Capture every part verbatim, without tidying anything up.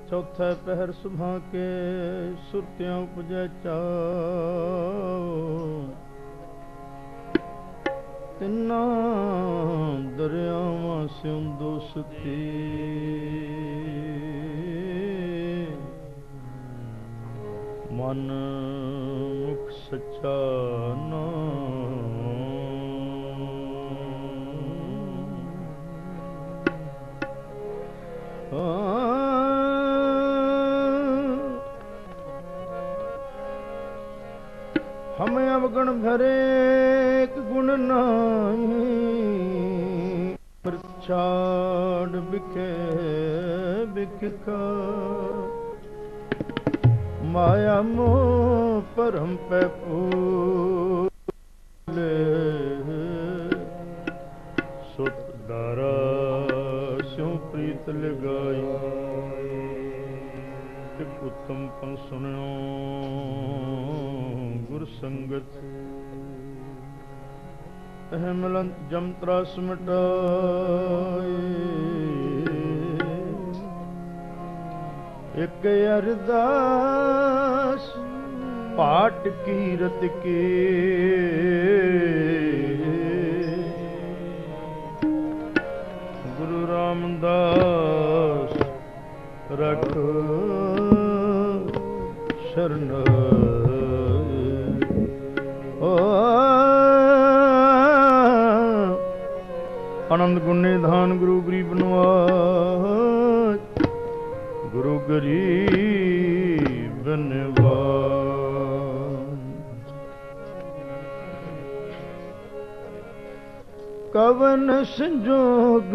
ਚੌਥਾ ਪਹਿਰ ਸੁਭਾ ਕੇ ਸੁਰਤਿਆਂ ਉਪਜੈ ਚਾਉ। ਤਿੰਨਾਂ ਦਰਿਆਵਾਂ ਸਿਉ ਦੋਸਤੀ ਮਨ ਮੁਖ ਸੱਚਾ ਨਾਮ। ਹਮ ਅਵਗਣ ਭਰੇ ਇੱਕ ਗੁਣ ਨਾਹੀ ਪ੍ਰਛਾੜ ਬਿਖੇ ਬਿਖਾ। ਮਾਇਆ ਮੋਹ ਭਰਮ ਪੈ ਭੂਲੇ ਸੁਤ ਦਾਰਾ ਸਿਉ ਪ੍ਰੀਤ ਲਗਾਈ। ਇੱਕ ਉਤਮ ਪਨ ਸੁਣਿਓ ਗੁਰ ਸੰਗਤ ਇਹ ਮਿਲਨ ਜਮ ਤਰਾਸ ਮਿਟਾਏ। ਇੱਕ ਅਰਦਾਸ ਪਾਟ ਕੀਰਤ ਕੀ ਗੁਰੂ ਰਾਮਦਾਸ ਰਖ ਸ਼ਰਨ। ਆਨੰਦ ਗੁਣ ਨਿਧਾਨ ਗੁਰੂ ਗਰੀਬ ਨਿਵਾਜ ਗੁਰੂ ਗਰੀਬ ਨਿਵਾਜ। ਕਵਨ ਸੰਜੋਗ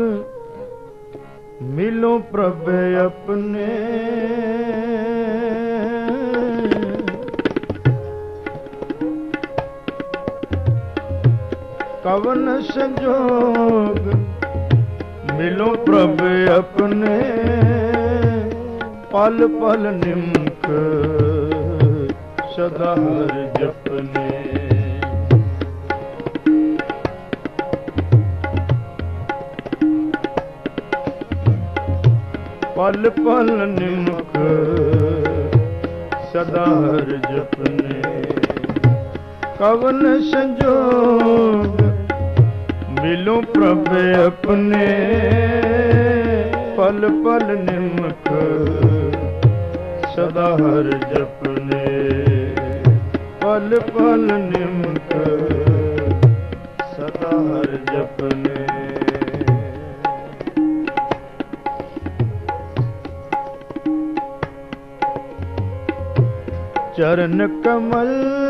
ਮਿਲੋ ਪ੍ਰਭ ਆਪਣੇ ਕਵਨ ਸੰਜੋਗ ਮਿਲੋ ਪ੍ਰਭ ਆਪਣੇ। ਪਲ ਪਲ ਨਿਮਕ ਸਦਾ ਹਰ ਜਪਨੇ। ਪਲ ਪਲ ਨਿਮਕ ਸਦਾ ਹਰ ਜਪਨੇ। ਕਵਨ ਸੰਜੋਗ ਮਿਲੋ ਪ੍ਰਭ ਆਪਣੇ। ਪਲ ਪਲ ਨਿਮਕ ਸਦਾ ਹਰ ਜਪਨੇ। ਪਲ ਪਲ ਨਿਮਕ ਸਦਾ ਹਰ ਜਪਨੇ। चरण कमल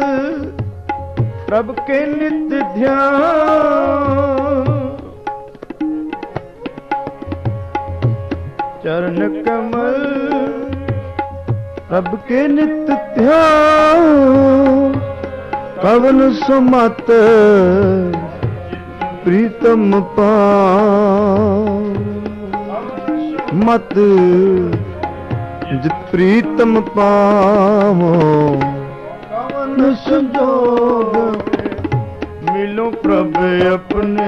प्रभ के नित्य ध्यान। चरण कमल प्रभ के नित्य ध्यान। कवन सुमत प्रीतम पान। मत जित प्रीतम पावो कवन संजोग मिलो प्रभ अपने।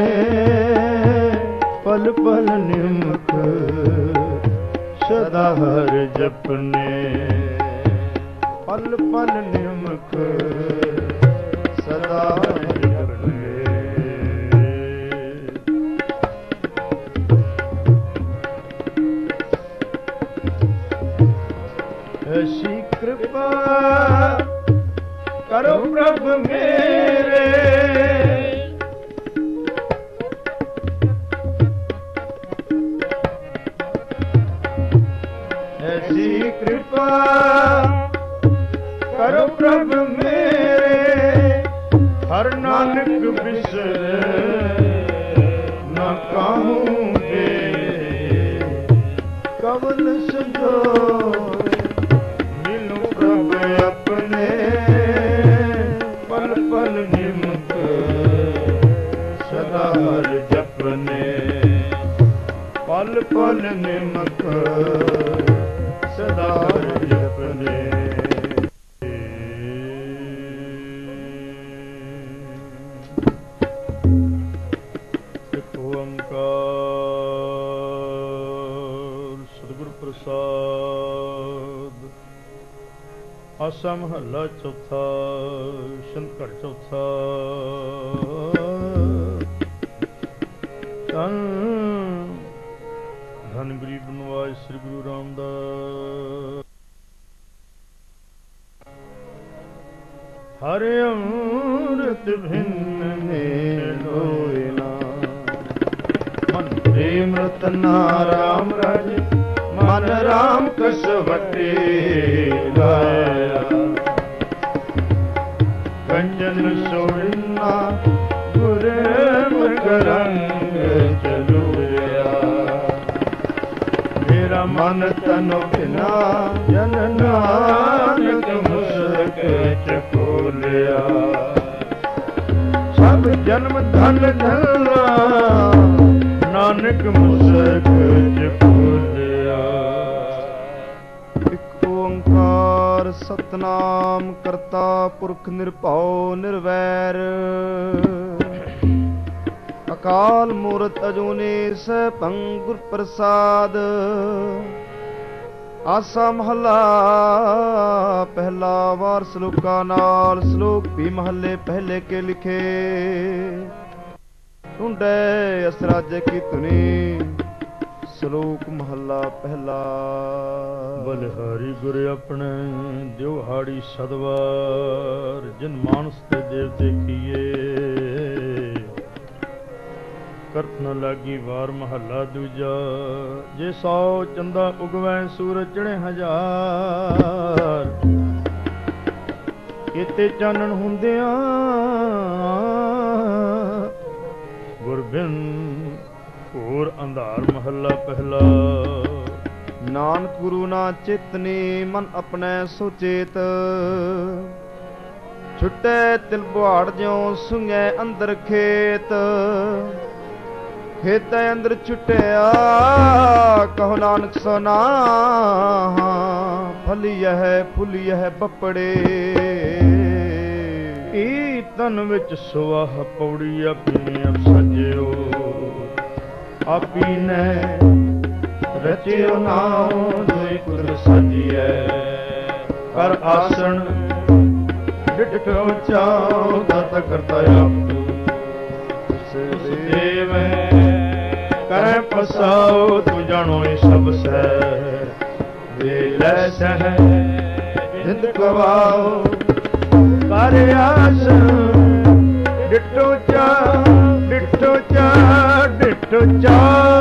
पल पल निमक सदा हर जपने। पल पल निमक सदा हर जपने। ऐसी कृपा करो प्रभु मेरे। ऐसी कृपा करो प्रभु मेरे। हर नानक बिसरे न कहूँगे। कवन संजोग अपने। पल पल निमक सदा हर जपने। पल पल निमक सदा हर जपने। एक ओंकार सतगुर प्रसाद। ਆਸਾ ਮਹੱਲਾ ਚੌਥਾ। ਸ਼ੰਕਰ ਚੌਥਾ। ਧੰਨ ਧੰਨ ਗਰੀਬ ਨਿਵਾਜ ਸ੍ਰੀ ਗੁਰੂ ਰਾਮਦਾਸ। ਹਰਿ ਅੰਮ੍ਰਿਤ ਭਿੰਨ ਮੇਲ ਹੋਇ ਨਾ, ਮਨ ਪ੍ਰੇਮ ਰਤਨਾ ਰਾਮ ਰਾਜੇ, ਮਨ ਰਾਮ ਕਸਵਟੇ ਲਾਇਆ। ਕੰਜਨ ਸੋੜਨਾ ਗੁਰਮੁਖ ਰੰਗ ਚਲੂਆ। ਮੇਰਾ ਮਨ ਤਨ ਬਿਨਾ ਜਨ ਨਾਨਕ ਮੁਸਕ ਚਕੋਲਿਆ। ਸਭ ਜਨਮ ਧਨ ਧਨਾ ਨਾਨਕ ਮੁਸਕ ਚਕੋਲਿਆ। ਇਕ ਓੰਕਾਰ ਸਤਨਾਮ ਕਰਤਾ ਪੁਰਖ ਨਿਰਭਉ ਨਿਰਵੈਰ। ਅਕਾਲ ਮੂਰਤ ਅਜੂਨੀ ਸੈਭੰ ਗੁਰ ਪ੍ਰਸਾਦ। ਆਸਾ ਮਹੱਲਾ ਪਹਿਲਾ। ਵਾਰ ਸਲੋਕਾਂ ਨਾਲ। ਸਲੋਕ ਵੀ ਮਹੱਲੇ ਪਹਿਲੇ ਕੇ ਲਿਖੇ। ਢੂੰਢੇ ਅਸਰਾਜੇ ਕੀ ਧੁਨੀ। ਸਲੋਕ ਮਹੱਲਾ ਪਹਿਲਾ। ਬਲਿਹਾਰੀ ਗੁਰ ਆਪਣੇ ਦਿਵਹਾੜੀ ਸਦਵਾਰ। ਜਿਨ ਮਾਨਸ ਤੇ ਦੇਵ ਦੇਖੀਏ, ਕਰਤ ਨ ਲਾਗੀ ਵਾਰ ਮਹੱਲਾ ਦੂਜਾ। ਜੇ ਸੌ ਚੰਦਾ ਉਗਵੈ ਸੂਰਜ ਚੜ੍ਹੇ ਹਜ਼ਾਰ। ਕੀਤੇ ਚਾਨਣ ਹੁੰਦਿਆਂ ਗੁਰ ਬਿਨ ਘੋਰ ਅੰਧਾਰ ਮਹੱਲਾ ਪਹਿਲਾ। ਨਾਨਕ ਗੁਰੂ ਨਾ ਚੇਤਨੀ, ਮਨ ਆਪਣੇ ਸੁਚੇਤ। ਛੁੱਟੇ ਤਿਲ ਬੁਹਾੜ ਜਿਉ ਸੁੰਘੇ ਅੰਦਰ ਖੇਤ। ਖੇਤਾਂ ਅੰਦਰ ਛੁੱਟਿਆ ਕਹੋ ਨਾਨਕ ਸੋਨਾ। ਫਲੀਆ ਹੈ ਫੁੱਲੀਆ ਹੈ ਬੱਪੜੇ। ਈ ਤਨ ਵਿੱਚ ਸੁਆਹ ਪੌੜੀ ਆਪਣੀ ਅਬ ਸਜਿਓ। ਆਪੀ ਨੇ ਰਚਿਓ ਨਾਉ ਦੋਇ ਕੁਦਰਤ ਸਾਜੀਐ। ਕਰ ਆਸਣ ਡਿਠੋ ਚਾਉ ਦਾਤਾ ਕਰਤਾ ਆਪ। ਉਸ ਦੇਵ ਕਰੈ ਪਸਾਉ ਤੂੰ ਜਾਣੋ ਇਹ ਸਭ ਸਹਿ। ਵੇ ਲੈ ਸਹਿ ਜਿੰਦ ਗਵਾਓ। ਕਰ ਆਸ ਡਿਠੋ ਚਾ ਡਿਠੋ ਚਾ ਡਿਠੋ ਚਾ।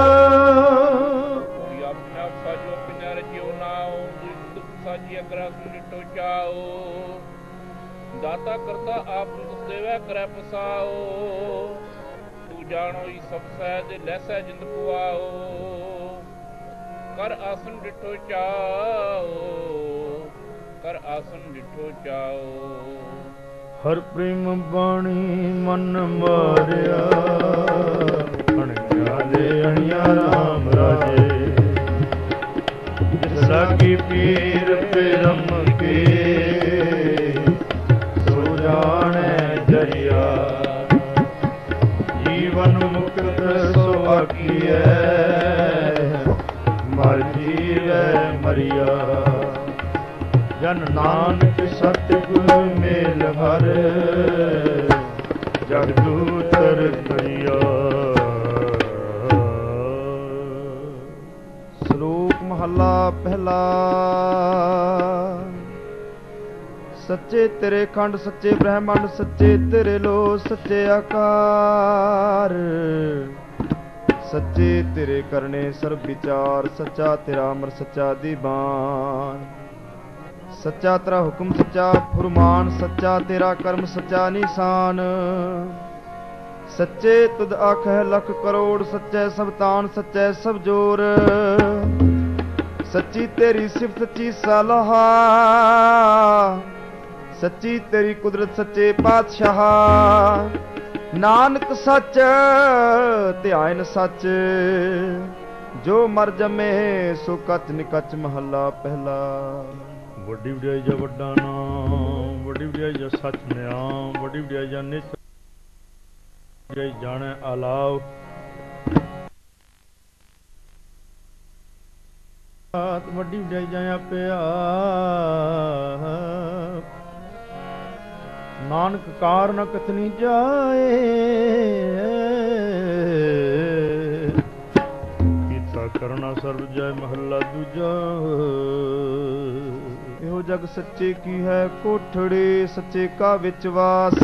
ਆਪਣਾ ਸਾਜੋ ਪਿਨਾ ਰਚਿਓ ਨਾਉ ਦੁਖ ਸਾਜੀ ਅਗਰਾਸ ਡਿਠੋ ਚਾਓ। ਦਾਤਾ ਕਰਤਾ ਆਪ ਉਸ ਦੇਵੈ ਕਰੈ ਪਸਾਓ। ਤੂੰ ਜਾਣੋ ਹੀ ਸਭ ਸਹਿਜ ਲੈਸੈ ਜਿੰਦ ਪੁਆਓ। ਕਰ ਆਸਨ ਡਿਠੋ ਚਾਓ। ਕਰ ਆਸਨ ਡਿਠੋ ਚਾਓ। ਹਰ ਪ੍ਰੇਮ ਬਾਣੀ ਮਨ ਮਾਰਿਆ। ਅਣਿਆ ਦੇ ਅਣਿਆ ਰਾਮ ਰਾਜੇ। ਜਿਸ ਲਾਗੀ ਪੀਰ ਪਰਮ ਕੇ। ਸੋ ਜਾਣੈ ਜਰੀਆ। ਜੀਵਨ ਮੁਕਤ ਸੋ ਆਖੀਐ। ਮਰ ਜੀਵੈ ਮਰੀਆ। ਜਨ ਨਾਨਕ ਸਤਿਗੁਰ ਮੇਲ ਹਰ। ਜਗ ਦੂਤਰ ਕਰਿਆ। ਸ਼ਲੋਕ ਮਹੱਲਾ ਪਹਿਲਾ। ਸੱਚੇ ਤੇਰੇ ਖੰਡ ਸੱਚੇ ਬ੍ਰਹਮੰਡ। ਸੱਚੇ ਤੇਰੇ ਲੋ ਸੱਚੇ ਆਕਾਰ। ਸੱਚੇ ਤੇਰੇ ਕਰਨੇ ਸਰਬ ਵਿਚਾਰ। ਸੱਚਾ ਤੇਰਾ ਅਮਰ ਸੱਚਾ ਦੀਵਾਨ। ਸੱਚਾ ਤੇਰਾ ਹੁਕਮ ਸੱਚਾ ਫੁਰਮਾਨ। ਸੱਚਾ ਤੇਰਾ ਕਰਮ ਸੱਚਾ ਨਿਸ਼ਾਨ। ਸੱਚੇ ਤੁਧ ਆਖੈ ਲੱਖ ਕਰੋੜ। ਸੱਚੇ ਸਭ ਤਾਨ ਸੱਚੇ ਸਭ ਜੋਰ। ਸੱਚੀ ਤੇਰੀ ਸਿਫਤ ਸੱਚੀ ਸਲਾਹਾ। ਸੱਚੀ ਤੇਰੀ ਕੁਦਰਤ ਸੱਚੇ ਪਾਤਸ਼ਾਹ। ਨਾਨਕ ਸੱਚ ਧਿਆਇਨ ਸੱਚ। ਜੋ ਮਰ ਜਮੇ ਸੋ ਕਚ ਨਿਕਚ ਮਹੱਲਾ ਪਹਿਲਾ। ਵੱਡੀ ਵਡਿਆਈ ਜਾ ਵੱਡਾ ਨਾਮ। ਵੱਡੀ ਵਡਿਆਈ ਜਾ ਸੱਚ ਨਿਆਮ। ਵੱਡੀ ਵਡਿਆਈ ਜਾ ਨਿਤ ਵਡਿਆਈ ਜਾਣੈ ਆਲਾਓ। ਵੱਡੀ ਵਡਿਆਈ ਜਾਂ ਪਿਆ ਨਾਨਕ ਕਾਰਨ ਕਥਨੀ ਜਾਏ ਕੀਤਾ ਕਰਨਾ ਸਰਬ ਜੈ ਮਹੱਲਾ ਦੂਜਾ। ਇਹੋ ਜਗ ਸੱਚੇ ਕੀ ਹੈ ਕੋਠੜੇ ਸੱਚੇ ਕਾ ਵਿੱਚ ਵਾਸ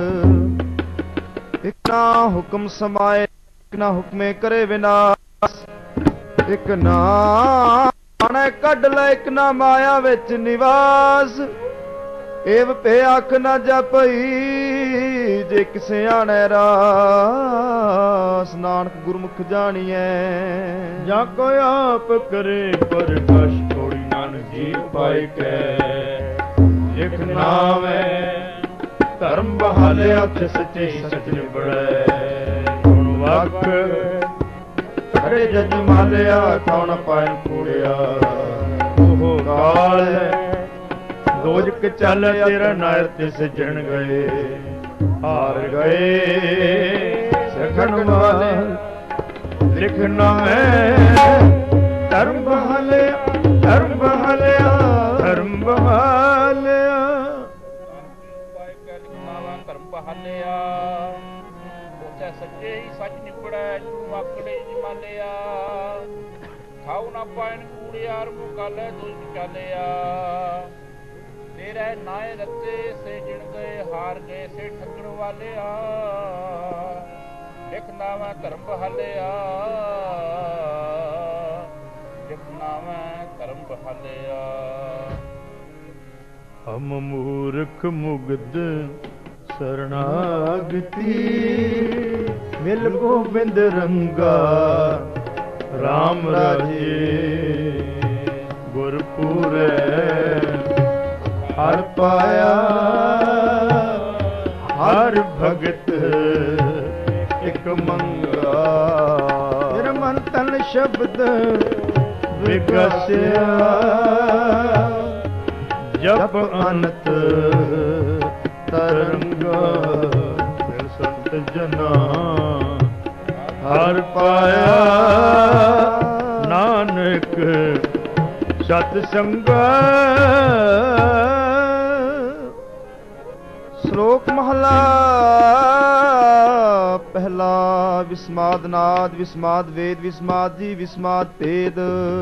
ਇਕ ਨਾ ਹੁਕਮ ਸਮਾਏ ਇਕ ਨਾ ਹੁਕਮੇ ਕਰੇ ਵਿਨਾਸ਼ ਇਕ ਨਾ ਆਣੇ ਕੱਢ ਲੈ ਇਕ ਨਾ ਮਾਇਆ ਵਿੱਚ ਨਿਵਾਸ ਏਵ ਭੇ ਅੱਖ ਨਾ ਜਪਈ ਜੇ ਕਿਸੇ ਆਣੇ ਰਾਸ ਨਾਨਕ ਗੁਰਮੁਖ ਜਾਣੀਐ ਜਾਂ ਕੋ ਆਪ ਕਰੇ ਪ੍ਰਕਾਸ਼ ਥੋੜੀ ਨਾਨਕ ਜੀ ਪਾਇ ਕੈ ਇਕ ਨਾਮ ਹੈ ਧਰਮ ਬਹਾਲਿਆ ਤੇ ਸੱਚੇ ਸੱਚ ਨਿਬੜੈ ਹੁਣ ਵਕ ਖੜੇ ਜਜ ਮਾਲਿਆ ਕੌਣ ਪਾਇ ਕੂੜਿਆ ਉਹ ਕਾਲ ਦੋਜਕ ਚੱਲ ਤੇਰਾ ਨਾਇਰ ਤੇ ਸਜਣ ਗਏ ਹਾਰ ਗਏ ਸਖਣ ਵਾਲੇ ਲਿਖਣਾ ਮੈਂ ਧਰਮ ਬਹਾਲਿਆ ਧਰਮ ਬਹਾਲਿਆ ਧਰਮ ਬਹਾਲਿਆ ਧਰਮ ਬਹਾਲਿਆ ਉਚਾ ਸੱਚੇ ਹੀ ਸੱਚ ਨਿਬੜੈ ਤੂੰ ਆਕੜੇ ਜਮਾਲਿਆ ਖਾਉ ਨਾ ਪਾਇਨ ਕੂੜਿਆਰ ਮੁਕਾਲੇ ਦੁੱਧ ਚਾਲਿਆ ਤੇਰੇ ਨਾਏ ਰੱਤੇ ਸੇ ਜਿਣ ਗਏ ਹਾਰ ਗਏ ਸੇ ਠੱਗਣ ਵਾਲਿਆ ਲਿਖਣਾ ਮੈਂ ਧਰਮ ਬਹਾਲਿਆ ਲਿਖਣਾ ਮੈਂ ਧਰਮ ਬਹਾਲਿਆ। ਹਮ ਮੂਰਖ ਮੁਗਧ ਸਰਣਾਗਤੀ ਮਿਲ ਗੋਬਿੰਦ ਰੰਗਾ ਰਾਮ ਰਾਜੇ ਗੁਰਪੂਰੈ ਹਰ ਪਾਇਆ ਹਰ ਭਗਤ ਇਕ ਮੰਗਾ ਫਿਰ ਮਨ ਤਨ ਸ਼ਬਦ ਵਿਗਸਿਆ ਜਪ ਅਨੰਤ ਤਰੰਗਾ ਫਿਰ ਸੰਤ ਜਨਾ ਹਰ ਪਾਇਆ ਨਾਨਕ ਸਤ ਸੰਗਾ। ਸ਼ਲੋਕ ਮਹਲਾ ਪਹਿਲਾ ਵਿਸਮਾਦ ਨਾਦ ਵਿਸਮਾਦ ਵੇਦ ਵਿਸਮਾਦ ਜੀ ਵਿਸਮਾਦ ਭੇਦ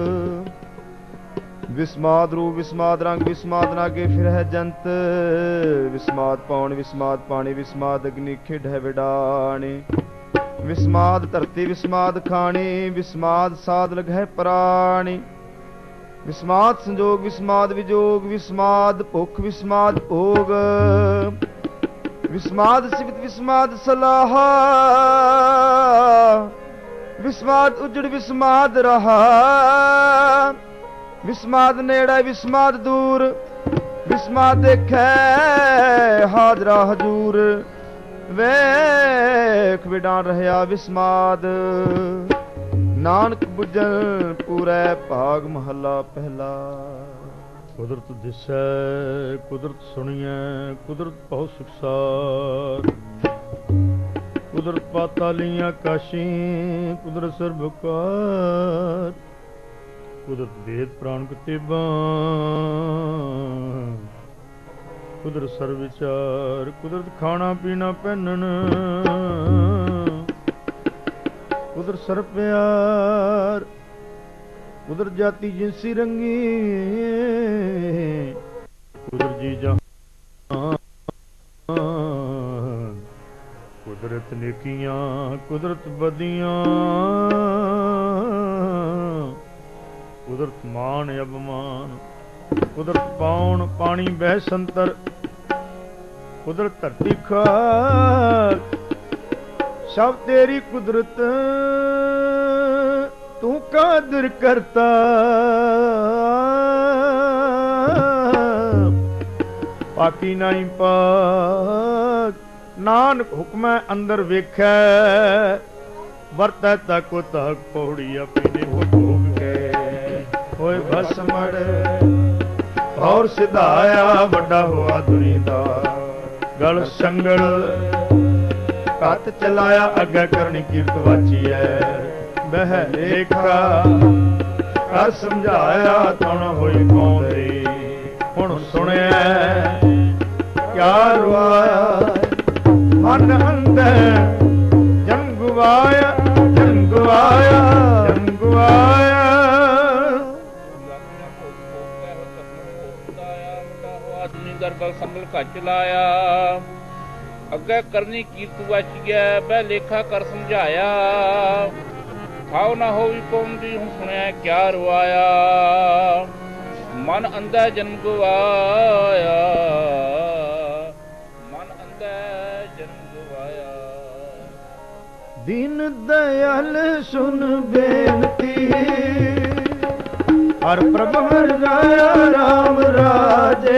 ਵਿਸਮਾਦ ਰੂਪ ਵਿਸਮਾਦ ਰੰਗ ਵਿਸਮਾਦ ਨਾਗੇ ਫਿਰ ਹੈ ਜੰਤ ਵਿਸਮਾਦ ਪੌਣ ਵਿਸਮਾਦ ਪਾਣੀ ਵਿਸਮਾਦ ਅਗਨੀ ਖਿਡ ਹੈ ਵਿਡਾਣੀ ਵਿਸਮਾਦ ਧਰਤੀ ਵਿਸਮਾਦ ਖਾਣੀ ਵਿਸਮਾਦ ਸਾਧ ਲਗ ਹੈ ਪ੍ਰਾਣੀ ਵਿਸਮਾਦ ਸੰਜੋਗ ਵਿਸਮਾਦ ਵਿਜੋਗ ਵਿਸਮਾਦ ਭੁੱਖ ਵਿਸਮਾਦ ਭੋਗ ਵਿਸਮਾਦ ਸਿਫਤ ਵਿਸਮਾਦ ਸਲਾਹਾ ਵਿਸਮਾਦ ਉਜੜ ਵਿਸਮਾਦ ਰਹਾ ਵਿਸਮਾਦ ਨੇੜੇ ਵਿਸਮਾਦ ਦੂਰ ਵਿਸਮਾਦ ਦੇਖੈ ਹਾਜ਼ਰਾ ਹਜੂਰ ਵੇਖ ਵਿਡਾਨ ਰਹਿਆ ਵਿਸਮਾਦ ਨਾਨਕ ਬੁੱਝਣ ਪੂਰੈ ਭਾਗ ਮਹੱਲਾ ਪਹਿਲਾ। ਕੁਦਰਤ ਦਿਸੈ ਕੁਦਰਤ ਸੁਣੀਐ ਕੁਦਰਤ ਬਹੁ ਸੁਖਸਾਰ ਕੁਦਰਤ ਪਾਤਾਲੀ ਆਕਾਸ਼ੀ ਕੁਦਰਤ ਸਰਬਕਾਰ ਕੁਦਰਤ ਵੇਦ ਪ੍ਰਾਣ ਕਤੇਬਾਂ ਕੁਦਰਤ ਸਰਬ ਵਿਚਾਰ ਕੁਦਰਤ ਖਾਣਾ ਪੀਣਾ ਪਹਿਨਣ ਕੁਦਰਤ ਸਰਬ ਪਿਆਰ ਕੁਦਰਤ ਜਾਤੀ ਜਿਨਸੀ ਰੰਗੀ ਕੁਦਰਤ ਜੀ ਜਹਾਨ ਕੁਦਰਤ ਨੇਕੀਆਂ ਕੁਦਰਤ ਬਦੀਆਂ ਕੁਦਰਤ ਮਾਨ ਅਭਮਾਨ ਕੁਦਰਤ ਪਾਉਣ ਪਾਣੀ ਬਹਿ ਸੰਤਰ ਕੁਦਰਤ ਧਰਤੀ ਖਾਕ ਸਭ ਤੇਰੀ ਕੁਦਰਤ ਤੂੰ ਕਾਦਰ ਕਰਤਾ ਪਾਕੀ ਨਹੀਂ ਪਾਕ ਨਾਨਕ ਹੁਕਮੈ ਅੰਦਰ ਵੇਖੈ ਵਰਤੈ ਤਕੋ ਤਕ ਪੌੜੀ ਆਪਣੀ ਭੋਗ ਕੇ ਹੋਏ ਭਸਮੜ ਔਰ ਸਿਧਾਇਆ ਵੱਡਾ ਹੋਆ ਦੁਨੀ ਦਾ ਗਲ ਸੰਗਲ ਕੱਤ ਚਲਾਇਆ ਅੱਗੇ ਕਰਨੀ ਕੀਰਤ ਵਾਚੀ ਐ ਬਹਿ ਲੇਖਾ ਕਰ ਸਮਝਾਇਆ ਤਣ ਹੋਈ ਪਾਉਂਦੇ। ਹੁਣ ਸੁਣਿਆ ਕਿਆ ਰਵਾਇਆ ਮਨ ਅੰਦਰ ਜਨ ਗਵਾਇਆ ਜਨ ਗਵਾਇਆ ਜਨ ਗਵਾਇਆ। ਗਰਬਲ ਸੰਭਲ ਕੱਚ ਲਾਇਆ ਅੱਗੇ ਕਰਨੀ ਕੀਰਤ ਵਚ ਗਿਆ ਬੈ ਲੇਖਾ ਕਰ ਸਮਝਾਇਆ। ਖਾਓ ਨਾ ਹੋਈ ਪਾਉਂਦੀ ਹੁਣ ਸੁਣਿਆ ਕਿਆ ਰਵਾਇਆ ਮਨ ਅੰਦਰ ਜਨਮ ਗਵਾਇਆ ਮਨ ਅੰਦਰ ਜਨਮ ਗਵਾਇਆ। ਦੀਨ ਦਇਆਲ ਸੁਨ ਬੇਨਤੀ ਹਰ ਪ੍ਰਭ ਹਰ ਰਾਇਆ ਰਾਮ ਰਾਜੇ।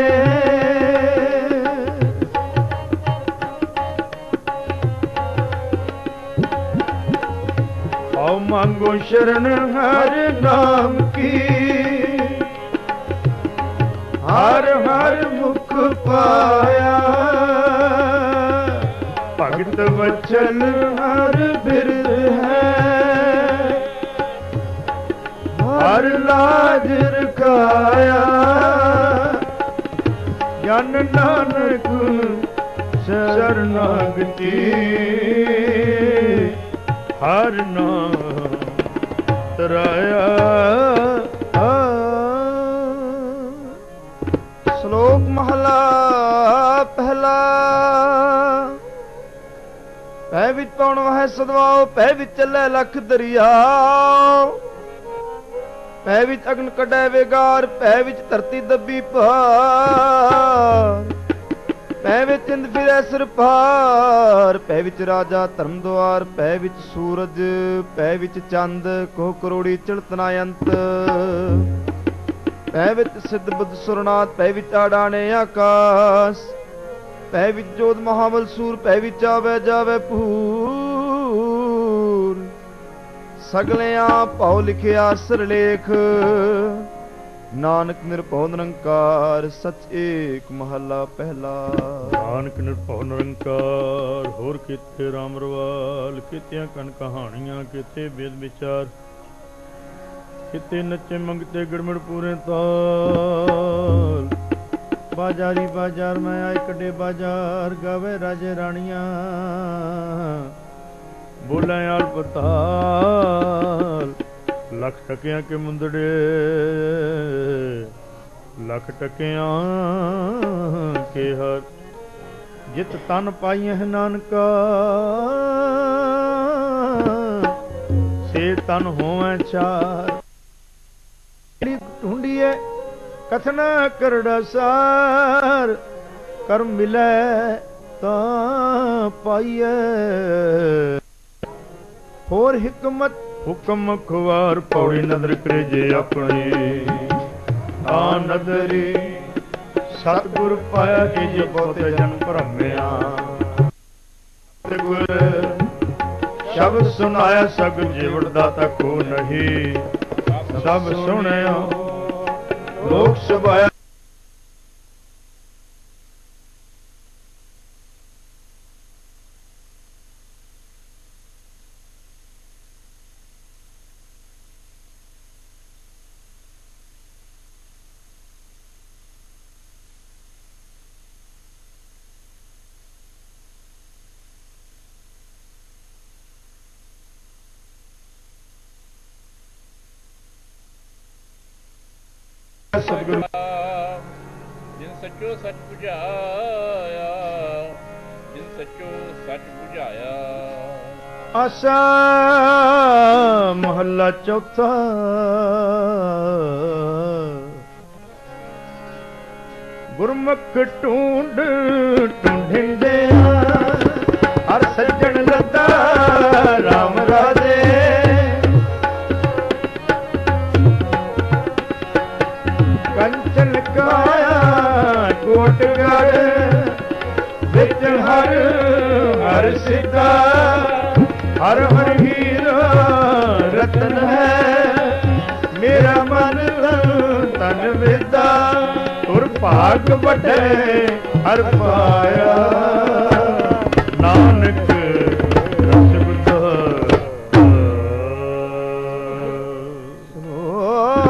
आओ मांगो शरण हर नाम की हर हर मुख पाया। भगत वचन हर बिरद है हर लाज रखाया। जन नानक शरणागति हर नाम तराया। श्लोक महला पहला। पै विच पौण वह सदवाओ पै विच चलै लख दरियाओ। पै विच अग्न कढै वेगार पै विच धरती दबी पहाड़। पै विच इंद फिरै सिर पार पै विच राजा धर्म द्वार। पै विच सूरज पै विच चंद कोह करोड़ी चलतना अंत। पै विच सिद्ध बुद्ध सुरनाथ पै विच आड़ाने आकाश। पै विच जोध महाबल सूर पै विच आवे जावे पूर। सगलियां भाव लिखिया सिरलेख नानक निरभਉ निरंकार सच एक महला पहला। नानक निरभਉ निरंकार होर किथे राम रवाल। कितियां कन कहानियां किते वेद विचार। किते नचे मंगते गड़मड़ पूरे ताल। बाजारी बाजार में आए कड़े बाजार गावे राजे रानियां। बोले यार बताल लख टकियां के मुंदड़े लख टकियां के हर। जित तन पाई है नानका से तन होवे चार। ढूंढिए कथन करड़ा सार कर मिले ता पाइए। होर हिकमत हुक्म खुवार पौड़ी नदर करे जे अपनी। आ नदरी सतगुर पाया कि जे बहुते जन भरमिया। गुर शब्द सुनाया सग जीवड़ दाता को नहीं। सब सुनिया लोक सभाया। जिन सचो सच बुझाया जिन सचो सच बुझाया। आशा महला चौथा। गुरमुख ढूंढ ढूंढिंदे हर सज्जन लता राम राजे। कंचन काया कोटगढ़ विच हर हर सिद्धा। हर हर हीरा रतन है मेरा मन तन विदा। तुर भाग बड़े हर पाया नानक रस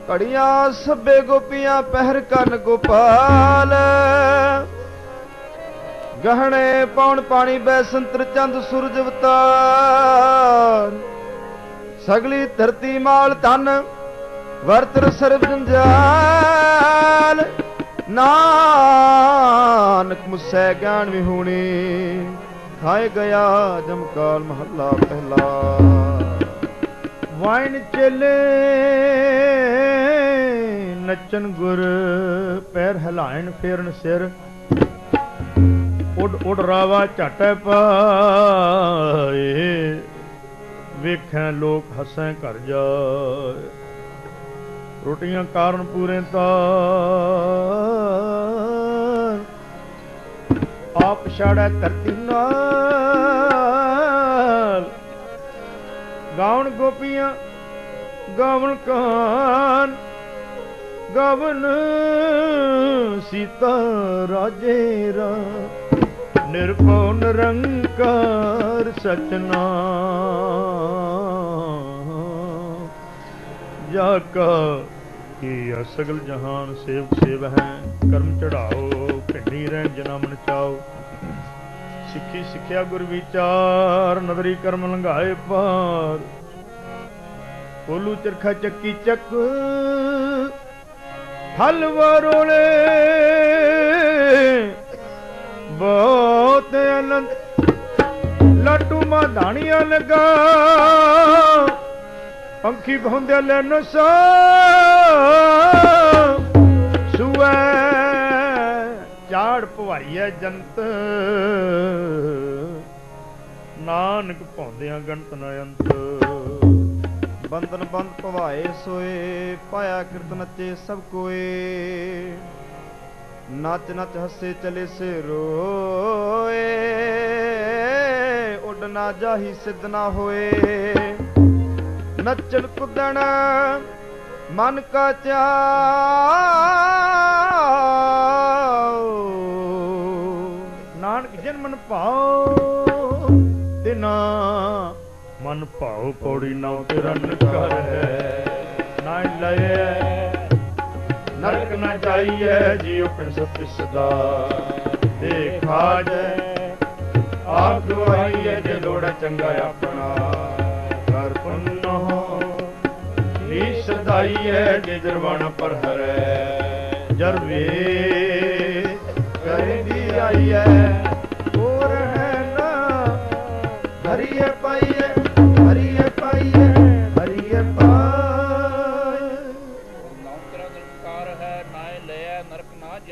ਘੜੀਆਂ ਸਭੇ ਗੋਪੀਆਂ ਪਹਿਰ ਕਰਨ ਗੋਪਾਲ ਗਹਿਣੇ ਪੌਣ ਪਾਣੀ ਬੈਸੰਤਰ ਚੰਦ ਸੂਰਜ ਅਵਤਾਰ ਸਗਲੀ ਧਰਤੀ ਮਾਲ ਧਨ ਵਰਤਰ ਸਰਬ ਜੰਜਾਲ ਨਾਨਕ ਮੁਸੈ ਗਿਆਨ ਵਿਹੂਣੀ ਖਾਏ ਗਿਆ ਜਮਕਾਲ ਮਹੱਲਾ ਪਹਿਲਾ। ਵਾਇਨ ਚੇਲੇ ਨੱਚਨ ਗੁਰ ਪੈਰ ਹਿਲਾਇਣ ਫੇਰਨ ਸਿਰ ਉੱਡ ਉੱਡ ਰਾਵਾ ਝਾਟੇ ਪਾਏ ਵੇਖੈ ਲੋਕ ਹੱਸੈ ਘਰ ਜਾਏ ਰੋਟੀਆਂ ਕਾਰਨ ਪੂਰੇ ਤਾਰ ਆਪ ਛਾੜੈ ਧਰਤੀ ਨਾਲ ਗਾਵਣ ਗੋਪੀਆਂ ਗਾਵਣ ਕਾਨ ਗਾਵਣ ਸੀਤਾ ਰਾਜੇ ਰਾ ਨਿਰਭਉ ਨਿਰੰਕਾਰ ਸਚਨਾਮ ਜਾ ਕਾ ਕੀਆ ਸਗਲ ਜਹਾਨ ਸੇਵਕ ਸੇਵ ਹੈ ਕਰਮ ਚੜਾਓ ਭਿੰਡੀ ਰਹਿਣ ਜਨਮ ਨਚਾਓ ਸਿੱਖੀ ਸਿੱਖਿਆ ਗੁਰ ਵਿਚਾਰ ਨਦਰੀ ਕਰਮ ਲੰਘਾਏ ਪਾਰ ਕੋਲੂ ਚਰਖਾ ਚੱਕੀ ਚੱਕ ਹਲਵਾ ਰੋਲੇ ਬਹੁਤ ਅਨੰਦ ਲੱਡੂ ਮਾ ਧਾਣੀਆਂ ਲਗਾ ਪੰਖੀ ਭੌਂਦੇ ਲੈਨੋ ਸਾ ਸੁਐ ਝਾੜ ਭਵਾਈਐ ਜੰਤ ਨਾਨਕ ਭੌਂਦਿਆਂ ਗਣਤ ਨ ਅੰਤ ਬੰਧਨ ਬੰਦ ਭਵਾਏ ਸੋਏ ਪਾਇਆ ਕਿਰਤ ਨੱਚੇ ਸਭ ਕੋਏ ਨੱਚ ਨੱਚ ਹੱਸੇ ਚਲੇ ਸੇ ਰੋਏ ਉੱਡ ਨਾ ਜਾਹੀ ਸਿੱਧ ਨਾ ਹੋਏ ਨੱਚਣ ਕੁੱਦਣ ਮਨ ਕਾ ਚਾਉ ਨਾਨਕ ਜਿਨ ਮਨ ਭਾਉ ਤਿਨਾ ਮਨ ਭਾਉ ਪੌੜੀ ਨਉ ਤਿਰਨ ਕਰ ਹੈ ਨਾ ਲਏ ਨਰਕ ਨਾ ਜਾਈਐ ਜੀਉ ਪ੍ਰਿੰਸਪ ਸਦਾ ਦੇਖਾ ਜੈ ਆਪ ਦੁਆਈਐ ਜੇ ਲੋੜਾ ਚੰਗਾ ਆਪਣਾ ਕਰ ਪੁੰਨੋ ਨੀ ਸਦਾਈਐ ਜੇ ਜਰਵਾਣਾ ਪਰ ਹਰੈ ਜਰਵੇ ਕਰਦੀ ਆਈਐ ਹੋਰ ਹੈ ਨਾ ਹਰੀਏ ਪਾਈਐ ਹਰੀਏ ਪਾਈਐ ਹਰੀਏ ਪਾਈ ਨੌਕਰਾ ਦਰਕਾਰ ਹੈ ਨਾਏ ਲਿਆ ਨਰਕ ਨਾ ਜਾ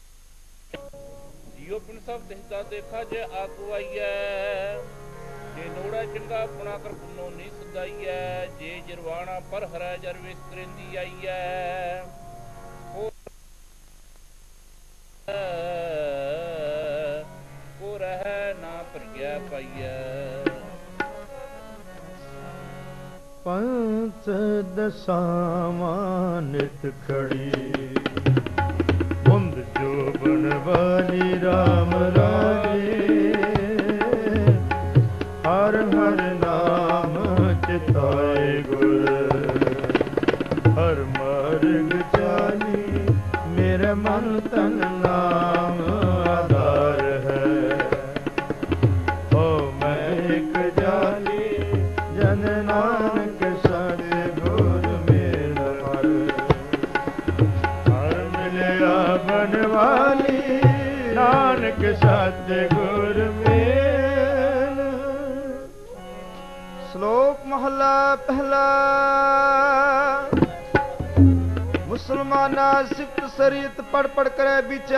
ਜੀਉ ਪਿੰਡ ਸਭ ਦਿਸਦਾ ਦੇਖਾ ਜੇ ਆਗੂ ਆਈਐ ਜੇ ਲੋੜਾ ਚੰਗਾ ਆਪਣਾ ਕਰ ਪੁੰਨੋ ਨਹੀਂ ਸਦਾਈਐ ਜੇ ਜਰਵਾਣਾ ਪਰ ਹਰੈ ਜਰ ਵੇਸ ਕਰਿੰਦੀ ਆਈਐ ਕੋ ਰਹਿ ਨਾ ਭਰਿਆ ਪਾਈਐ ਪੰਚ ਦਸਾਵਾਂ ਨਿਤ ਖੜੀ ਬੁੰਦ ਜੋਬਨ ਵਾਲੀ ਰਾਮ ਰਾਜੇ ਹਰ ਹਰ ਨਾਮ ਚਿਤਾਏ ਗੁਰ ਹਰ ਮਾਰਗ ਚਾਲੀ ਮੇਰੇ ਮਨ ਤਨ ਨਾਮ ਆਧਾਰ ਹੈ ਓ ਮੈਂ ਇੱਕ ਜਾਲੀ ਜਨ ਨਾਨਕ ਸਤ ਗੁਰ ਮੇਲ ਹਰ ਹਰ ਮਿਲਿਆ ਬਨਵਾਲੀ ਨਾਨਕ ਸਤ ਗੁਰ ਮੇਲ। ਸ਼ਲੋਕ ਮਹਲਾ ਪਹਿਲਾ। ਮੁਸਲਮਾਨਾ ਸਿਫਤ ਸਰੀਤ ਪੜ ਪੜ ਕਰੇ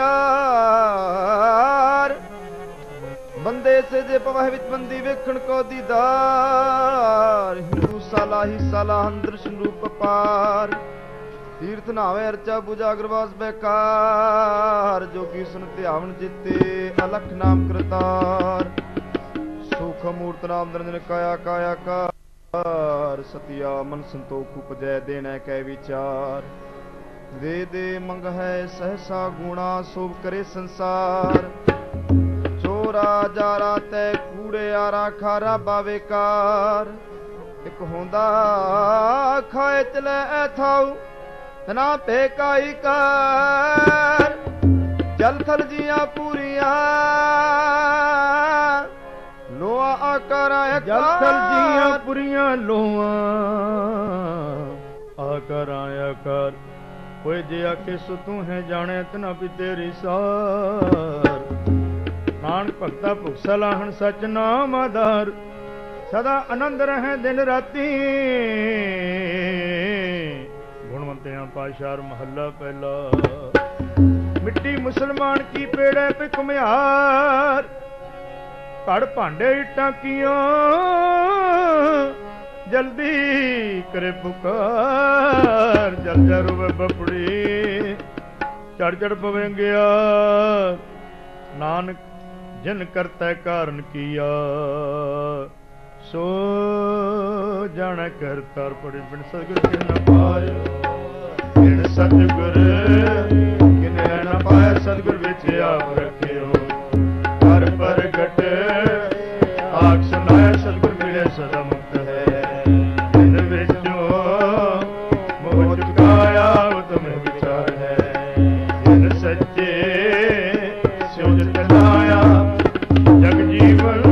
ਵਿਚਾਰ ਬੰਦੇ ਸੇ ਜੇ ਪਵਾਹ ਵਿੱਚ ਬੰਦੀ ਵੇਖਣ ਕੋ ਦੀਦਾਰ ਹਿੰਦੂ ਸਾਲਾ ਹੀ ਸਾਲਾ ਦਰਸ਼ਨ ਰੂਪ ਪਾਰ ਤੀਰਥ ਨਾਵੇ ਅਰਚਾ ਪੂਜਾ ਅਗਰਵਾਸ ਬੇਕਾਰ ਜੋਗੀ ਸੁਨ ਧਿਆਵਨ ਜਿੱਤੇ ਅਲਖ ਨਾਮ ਕਰਤਾਰ ਸੁਖ ਮੂਰਤ ਨਾਮ ਨਿਰੰਜਨ ਕਾਇਆ ਕਾਇਆ ਕਾਰ ਸਤਿਆ ਮਨ ਸੰਤੋਖ ਉਪਜੈ ਦੇਣਾ ਕੈ ਵਿਚਾਰ ਦੇ ਦੇ ਮੰਗ ਹੈ ਸਹਸਾ ਗੁਣਾ ਸੋਭ ਕਰੇ ਸੰਸਾਰ ਚੋਰਾ ਜਾਰਾ ਤੈ ਕੂੜੇ ਆਰਾ ਖਾਰਾ ਬਾਵੇਕਾਰ ਇੱਕ ਹੁੰਦਾ ਖਾਏ ਚਲੇ ਐ ਥਾਉ तना पे काई कर जल थल जिया पूरिया लोआ आकर जल थल जिया पूरिया लोआ आकर आया कर कोई जे आके सो तू है जाने तना भी तेरी सार नानक भगता भुख सलाहन सच नाम आधार सदा आनंद रहे दिन राती गुणवंतियां पाशार महला पहला मिट्टी मुसलमान की पेड़े पे कुम्हार कड़ भांडे टाकियां जल्दी करे पुकार जल जल रोवे बपड़ी चढ़ चढ़ पवेंगया नानक जिन करता कारण किया सो जाना कर तार पड़ी बिन सतगुर के न पायो बिन सतगुर किने न पाया सतगुर विच आप रखियो कर प्रगट आख सुनाया सतगुर मिले सदा मुक्त है जिन विचों मोह चुकाया तुम्हें विचार है जिन सच्चे स्यो जतनाया जग जीवन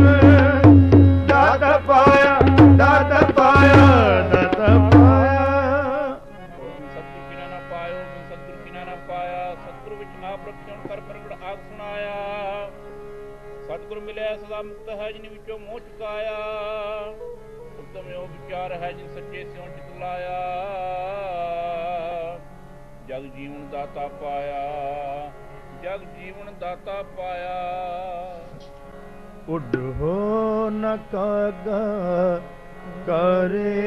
सतगुर मिले सदा मुक्त है जिन विचों मोह चुकाया उत्तम यो विचार है जिन सच्चे स्यों चित लाया जग जीवन दाता पाया जग जीवन दाता पाया उड हो न कागा करे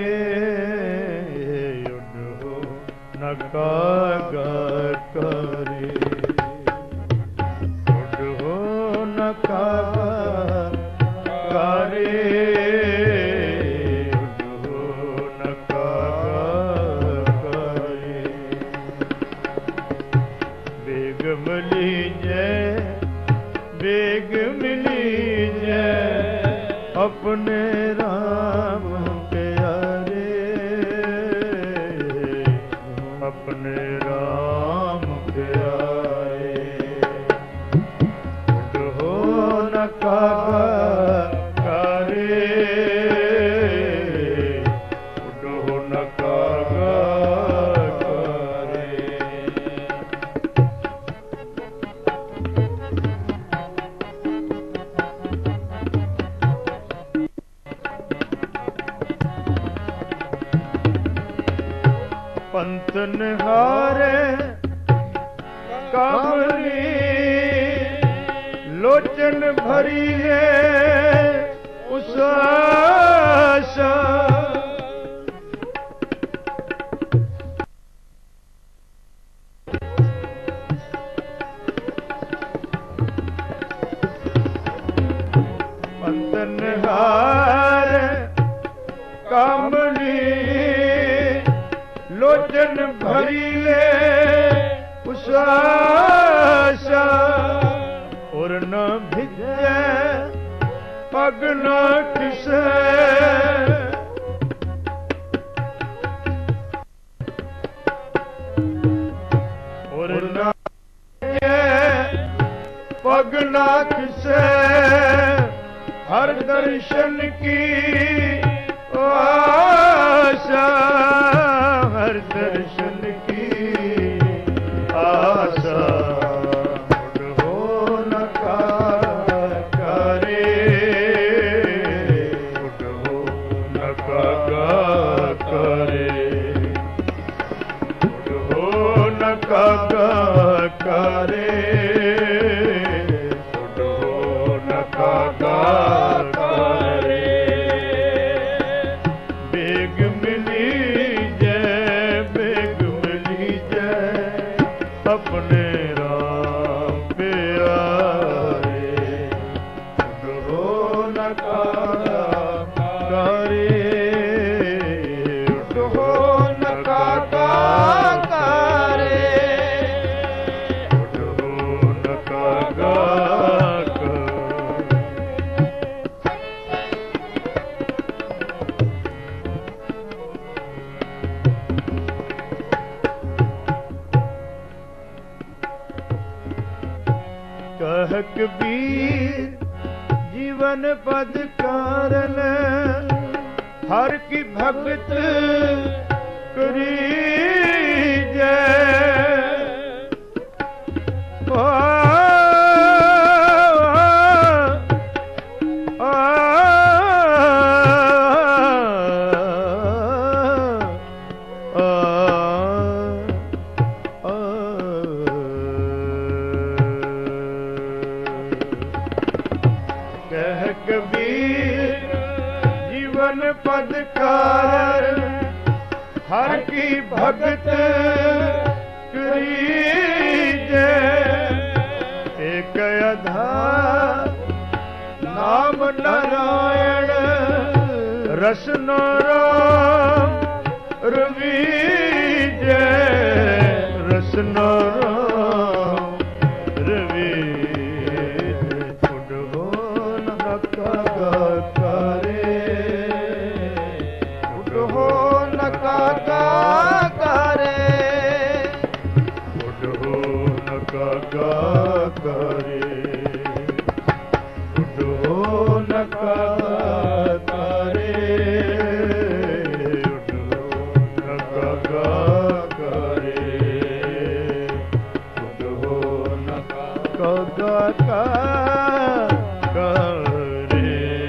उड हो न कागा करे करे न करे बेग मिली जय बेग मिली जय अपने राम प्यारे अपने राम प्यारे न कागा करे उडो न कागा करे पंत निहारे कामली लोचन भरी है उस आशा पंतन हार कामली लोचन भरी ले उस आशा और न भिजे पग न किसे और न पग न किसे हर दर्शन की आशा हर दर्शन की आशा कागा करे उडो न कागा करे बेग मिली जय बेग मिली जय अपने राम प्यारे उडो न कागा करे उडो न कागा करे ਕਹ ਕਬੀਰ ਜੀਵਨ ਪਦ ਕਾਰਨ ਹਰ ਕੀ ਭਗਤ ਕਰੀਜੈ ਪਦ ਕਾਰਨ ਹਰ ਕੀ ਭਗਤ ਕਰੀਜੈ ਏਕ ਆਧਾਰ ਨਾਮ ਨਾਰਾਇਣ ਰਸਨ ਰਾਮ ਰਵੀਜੈ ਰਸਨ ਰਾਮ ਰਵੀਜੈ ਉਡੋ ਨਕਾ ਗਾਰੇ ਕਾ ਕਰੇ ਉਡੋ ਨਕਾ ਗਾ ਕਰੇ ਉਡੋ ਨਕਾ ਕਰੇ ਉਡੋ ਨਕਾ ਗਾ ਕਰੇ ਉਡੋ ਨਕਾ ਗਾ ਕਰੇ।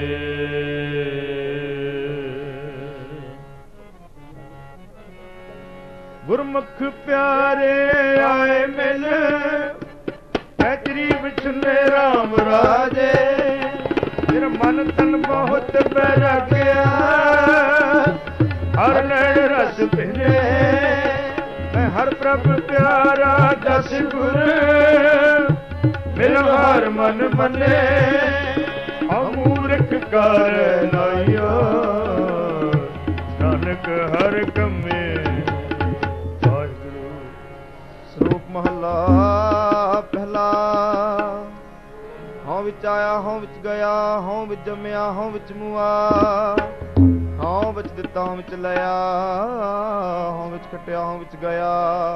ਗੁਰਮੁਖ ਪਿਆਰੇ ਆਏ ਮਿਲ ਪੈਤਰੀ ਵਿਛਨੇ ਰਾਮ ਰਾਜੇ ਫਿਰ ਮਨ ਤਨ ਬਹੁਤ ਬੈਰਾਗਿਆ ਹਰ ਨੈਣ ਰਸ ਭਿੰਨੇ ਮੈਂ ਹਰ ਪ੍ਰਭ ਪਿਆਰਾ ਦਸ ਗੁਰ ਮਿਲ ਹਰ ਮਨ ਮੰਨੇ ਅਮੂਰਖ ਕਰ ਨਾਇਓ ਨਾਨਕ ਹਰ ਕੰਮੇ। ਮਹਲਾ ਪਹਿਲਾ। ਹਉ ਵਿੱਚ ਆਇਆ ਹਉ ਵਿੱਚ ਗਿਆ ਹਉ ਵਿੱਚ ਜੰਮਿਆ ਹਉ ਵਿੱਚ ਮੁਆ ਹਉ ਵਿੱਚ ਦਿੱਤਾ ਹਉ ਵਿੱਚ ਲਿਆ ਹਉ ਵਿੱਚ ਖਟਿਆ ਹਉ ਵਿੱਚ ਗਿਆ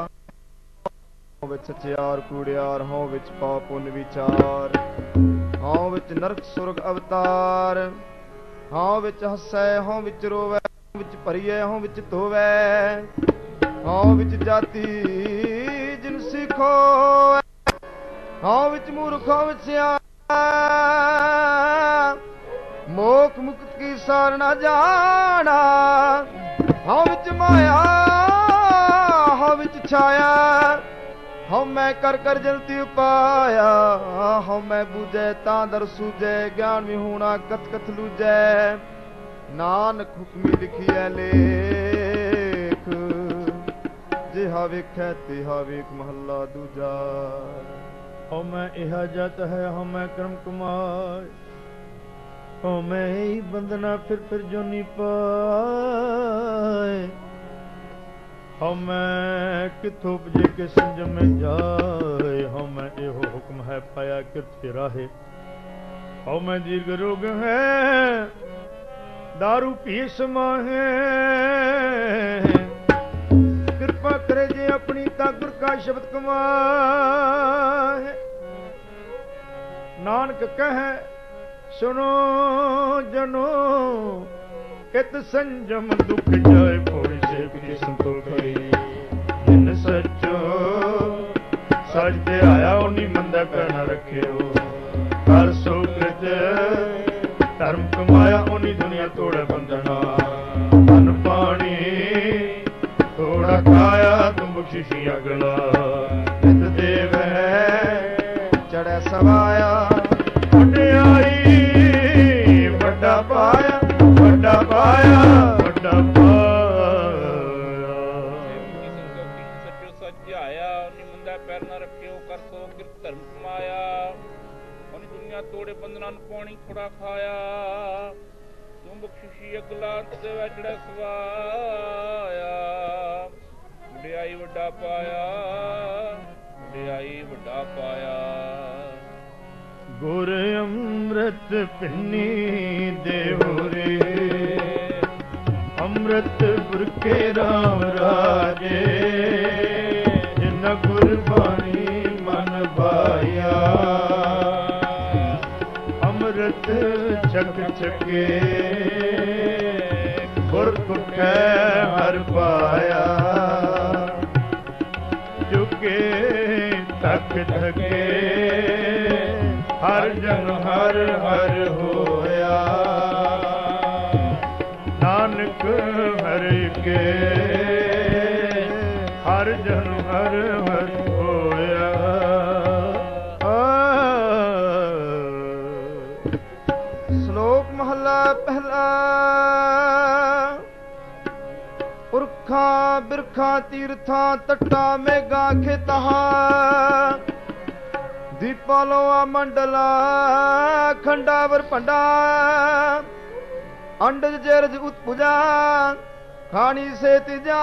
ਹਉ ਵਿੱਚ ਸੱਚਿਆਰ ਕੂੜਿਆਰ ਹਉ ਵਿੱਚ ਪਾਪ ਪੁੰਨ ਵਿਚਾਰ ਹਉ ਵਿੱਚ ਨਰਕ ਸੁਰਗ ਅਵਤਾਰ ਹਉ ਵਿੱਚ ਹੱਸੈ ਹਉ ਵਿੱਚ ਰੋਵੈ ਹਉ ਵਿੱਚ ਭਰੀਐ ਹਉ ਵਿੱਚ ਧੋਵੈ ਹਉ ਵਿੱਚ ਜਾਤੀ ਜਿਨ ਸਿਖੋ ਹਉ ਵਿੱਚ ਮੂਰਖ ਹਉ ਵਿੱਚ ਸਿਆਣਾ ਮੋਖ ਮੁਕਤ ਕੀ ਸਾਰ ਨਾ ਜਾਣਾ ਹਉ ਵਿੱਚ ਮਾਇਆ ਹਉ ਵਿੱਚ ਛਾਇਆ ਹਉ ਮੈਂ ਕਰ ਕਰ ਜਲਤੀ ਉਪਾਇਆ ਹਉ ਮੈਂ ਬੂਝੈ ਤਾਂ ਦਰ ਸੂਝੈ ਗਿਆਨ ਵਿਹੂਣਾ ਕਥ ਕਥ ਲੂਝੈ ਨਾਨਕ ਹੁਕਮੀ ਲਿਖੀਐ ਲੇਖ ਜਿਹਾ ਵੇਖੈ ਤਿਹਾ ਵੇਖ ਮਹੱਲਾ ਦੂਜਾ। ਹਉ ਮੈਂ ਇਹਾ ਜਤ ਹੈ ਹਉ ਮੈਂ ਕਰਮ ਕਮਾਇ ਹਉ ਮੈਂ ਹੀ ਬੰਧਨਾ ਫਿਰ ਫਿਰ ਜੋਨੀ ਪਾਏ ਹਉ ਮੈਂ ਕਿਥੋਂ ਉਪਜੇ ਕੇ ਸੰਜਮ ਜਾਏ ਹਉ ਮੈਂ ਇਹੋ ਹੁਕਮ ਹੈ ਪਾਇਆ ਕਿਰਤੇ ਰਾਹੇ ਹਉ ਮੈਂ ਦੀਰਘ ਰੋਗ ਹੈ ਦਾਰੂ ਪੀ ਸਮਾਹੇ ਕਿਰਪਾ ਕਰੇ ਜੇ ਆਪਣੀ ਤਾ ਗੁਰ ਕਾ ਸ਼ਬਦ ਕਮਾਏ ਨਾਨਕ ਕਹੈ ਸੁਨੋ ਜਨੋ ਇਤ ਸੰਜਮ ਦੁਖ ਜਾਏ ਪੋੜੀ ਸੇਵ ਕੀ ਸੰਤੋਖੀ ਜਿਨ ਸੱਚੋ ਸੱਚ ਤੇ ਆਇਆ ਉਨੀ ਮੰਦਾ ਕਹਿਣਾ ਰੱਖਿਓ ਕਰ ਸੋ ਕ੍ਰਿਤ ਧਰਮ ਕਮਾਇਆ ਉਨੀ ਦੁਨੀਆ ਤੋੜੇ ਬੰਧਨਾ ਧਨ ਪਾਣੀ ਥੋੜਾ ਖਾਇਆ ਤੁਮ ਬਖਸ਼ਿਸ਼ੀ ਅਗਲਾ ਨਿਤ ਦੇਵ ਹੈ ਚੜੈ ਸਵਾਇਆ ਵਡਿਆਈ ਵੱਡਾ ਪਾਇਆ ਵੱਡਾ ਪਾਇਆ ਵੱਡਾ ਪਾਇਆ ਸੱਚੋ ਸੱਚ ਆਇਆ ਉਨੀ ਮੰਦਾ ਪੈਰ ਨਾ ਰੱਖਿਓ ਕਰ ਸੋ ਕਿਰਤ ਧਰਮ ਕਮਾਇਆ ਉਨੀ ਦੁਨੀਆ ਤੋੜੇ ਬੰਧਨਾਂ ਨੂੰ ਪਾਣੀ ਥੋੜਾ ਖਾਇਆ ਤੁਮ ਬਖਸ਼ਿਸ਼ੀ ਅਗਲਾ ਦੇਵ ਚੜੈ ਸਵਾਇਆ ਵਡਿਆਈ ਵੱਡਾ ਪਾਇਆ ਵਡਿਆਈ ਵੱਡਾ ਪਾਇਆ। ਗੁਰ ਅੰਮ੍ਰਿਤ ਪਿੰਨੀ ਦੇਵੋ ਰੇ ਅੰਮ੍ਰਿਤ ਗੁਰ ਕੇ ਰਾਮ ਰਾਜੇ ਜਿਨ ਗੁਰ ਬਾਣੀ ਮਨ ਭਾਇਆ ਕੇ ਗੁਰ ਕੁਟੈ ਹਰ ਪਾਇਆ ਝੁਕੇ ਤੱਕ ਥਕੇ ਹਰ ਜਨ ਹਰ ਹਰ ਹੋਇਆ ਨਾਨਕ ਹਰ ਕੇ ਹਰ ਜਨ ਹਰ ਹਰ ਹੋਇਆ। ਸ਼ਲੋਕ ਮਹਲਾ ਪਹਿਲਾ। ਪੁਰਖਾਂ ਬਿਰਖਾਂ ਤੀਰਥਾਂ ਤੱਟਾਂ ਮੇਘਾਂ ਖੇਤਾਂ ਦੀਪਾਲੋਆ ਮੰਡਲਾ ਖੰਡਾਵਰ ਭੰਡਾ ਅੰਡਜ ਜਰਜ ਉਤਪੁਜਾ ਖਾਣੀ ਸੇ ਤਿਜਾ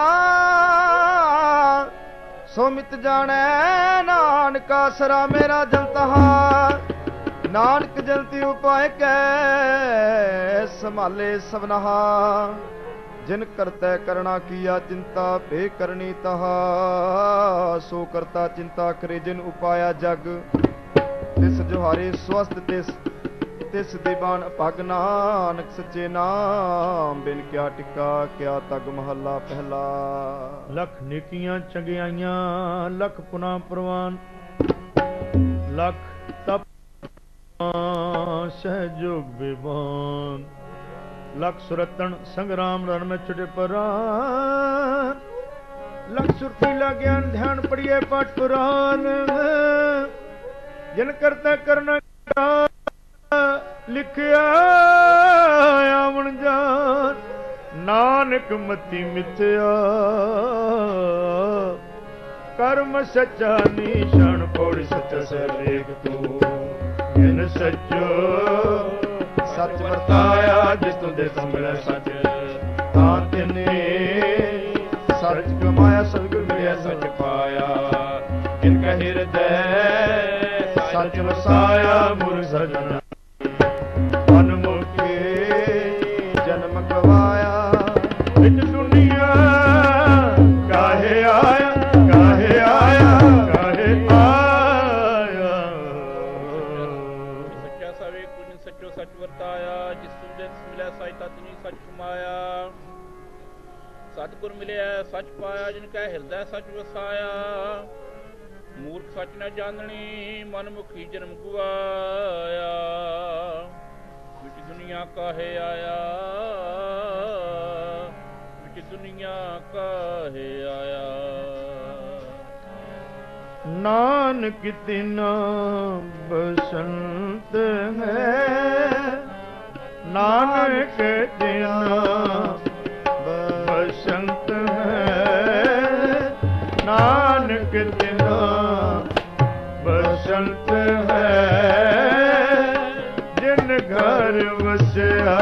ਸੋਮਿਤ ਜਾਣੈ ਨਾਨਕਾ ਸਰਾ ਮੇਰਾ ਜਲਤਹਾ ਨਾਨਕ ਜਲਤੀ ਉਪਾਇ ਕੈ ਸੰਭਾਲੇ ਸਭਨਹਾ ਜਿਨ ਕਰਤੈ ਕਰਣਾ ਕੀਆ ਚਿੰਤਾ ਭੇ ਕਰਨੀ ਤਹਾ ਸੋ ਕਰਤਾ ਚਿੰਤਾ ਕਰੇ ਜਿਨ ਉਪਾਇਆ ਜਗ ਤਿਸ ਜੁਹਾਰੇ ਸਵਸਤ ਤਿਸ ਤਿਸ ਦੀਵਾਨ ਭਗ ਨਾਨਕ ਸੱਚੇ ਨਾਮ ਬਿਨ ਕਿਆ ਟਿਕਾ ਕਿਆ ਤਗ ਮਹੱਲਾ ਪਹਿਲਾ। ਲੱਖ ਨੇਕੀਆਂ ਚੰਗਿਆਈਆਂ ਲੱਖ ਪੁਨਾ ਪ੍ਰਵਾਨ ਲੱਖ ਤਪ ਸਹਿਜੋਗ ਵਿਵਾਨ ਲੱਖ ਸੁਰਤਨ ਸੰਗਰਾਮ ਰਨ ਮੈਂ ਛੁਟੇ ਪਰਾਨ ਲੱਖ ਸੁਰਤੀਲਾ ਗਿਆਨ ਧਿਆਨ ਪੜੀਏ ਪਾਠ ਪੁਰਾਨ ਜਿਨ ਕਰਤਾ ਕਰਨਾ ਲਿਖਿਆ ਆਵਣ ਜਾਨ ਨਾਨਕ ਮਤੀ ਮਿਥਿਆ ਕਰਮ ਸੱਚਾ ਨੀਸ਼ਣ ਪੌੜੀ ਸੱਚਾ ਸਲੇਖ ਤੂੰ ਜਿਨ ਸੱਚੋ ਸੱਚ ਵਰਤਾਇਆ ਜਿਸ ਤੋਂ ਦੇ ਸੰਭਲੇ ਸੱਚ ਤਾਂ ਤਿਨੇ ਸੱਚ ਕਮਾਇਆ ਸਤਿਗੁਰ ਮਿਲਿਆ ਸੱਚ ਪਾਇਆ ਜਿਨ ਕਾ ਹਿਰਦੈ ਸੱਚ ਵਸਾਇਆ ਮੁਰ ਸਜਣ ਮਨ ਮੁਕੇ ਜਨਮ ਗਵਾਇਆ ਵਿੱਚ ਦੁਨੀਆ ਕਾਹੇ ਆਇਆ ਕਾਹੇ ਆਇਆ ਕਾਹੇ ਆਇਆ ਸੱਚਾ ਸਵੇ ਕੁਝ ਸੱਚੋ ਸੱਚ ਵਰਤਾਇਆ ਜਿਸ ਤੁਮ ਦੇ ਮਿਲਿਆ ਸਾਈ ਤਤ ਨੀ ਸੱਚ ਕਮਾਇਆ ਸਤਿਗੁਰ ਮਿਲਿਆ ਸੱਚ ਪਾਇਆ ਜਿਨ ਕਾ ਹਿਰਦੈ ਸੱਚ ਵਸਾਇਆ ਮੂਰਖ ਸੱਚ ਨਾ ਜਾਣਨੀ ਮਨ ਮੁਖੀ ਜਨਮ ਗਵਾਇਆ ਵਿੱਚ ਦੁਨੀਆ ਕਾਹੇ ਆਇਆ ਵਿੱਚ ਦੁਨੀਆ ਕਾਹੇ ਆਇਆ। ਨਾਨਕ ਤਿਨਾ ਬਸੰਤ ਹੈ ਨਾਨਕ ਤਿਨਾ ਬਸੰਤ ਹੈ ਨਾਨਕ ਤਿਨਾ ਬਸੰਤ ਹੈ ਜਿਨ ਘਰ ਵਸਿਆ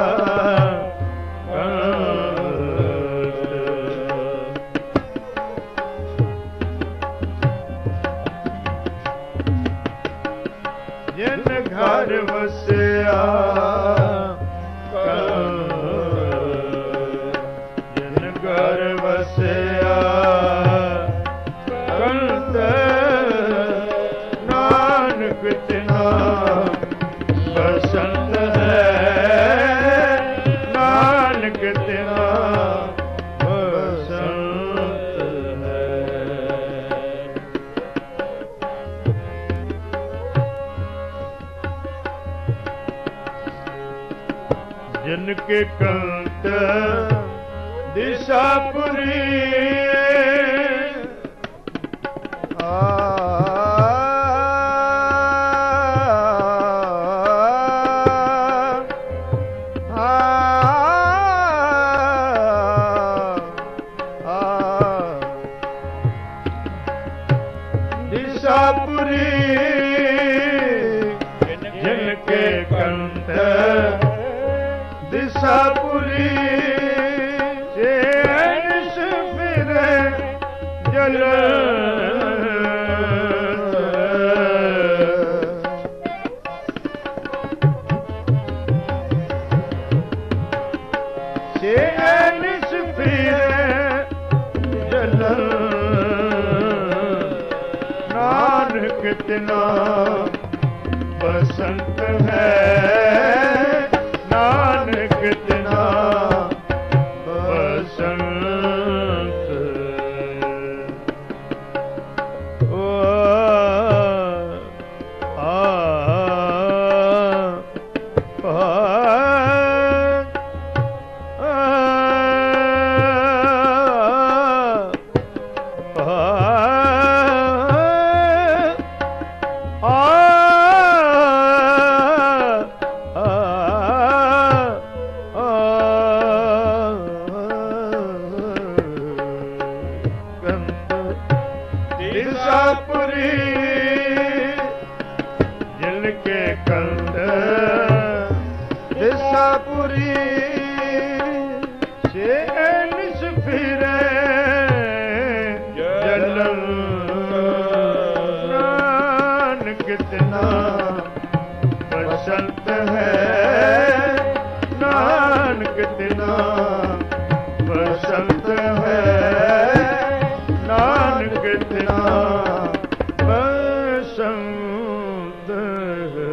ਜਿਨ ਘਰ ਵਸਿਆ ਜਿਨ ਘਰ ਵਸਿਆ ਕੰਤ ਨਾਨਕ ਤਿਨਾ ਬਸੰਤ ਹੈ ਨਾਨਕ ਤਿਨਾ ਬਸੰਤ ਹੈ। जिन के कंत दिशापुरी दिशापुरी जिनके कंत दिशापुरी जेस फिरे जल जेस फिरे जल नानक तिना बसंत है नानक दिशापुरी जिनके कंठ दिशापुरी से निस फिरे जलन नानक कितना बसंत है नानक कितना बसंत है नानक कितना बसंत है।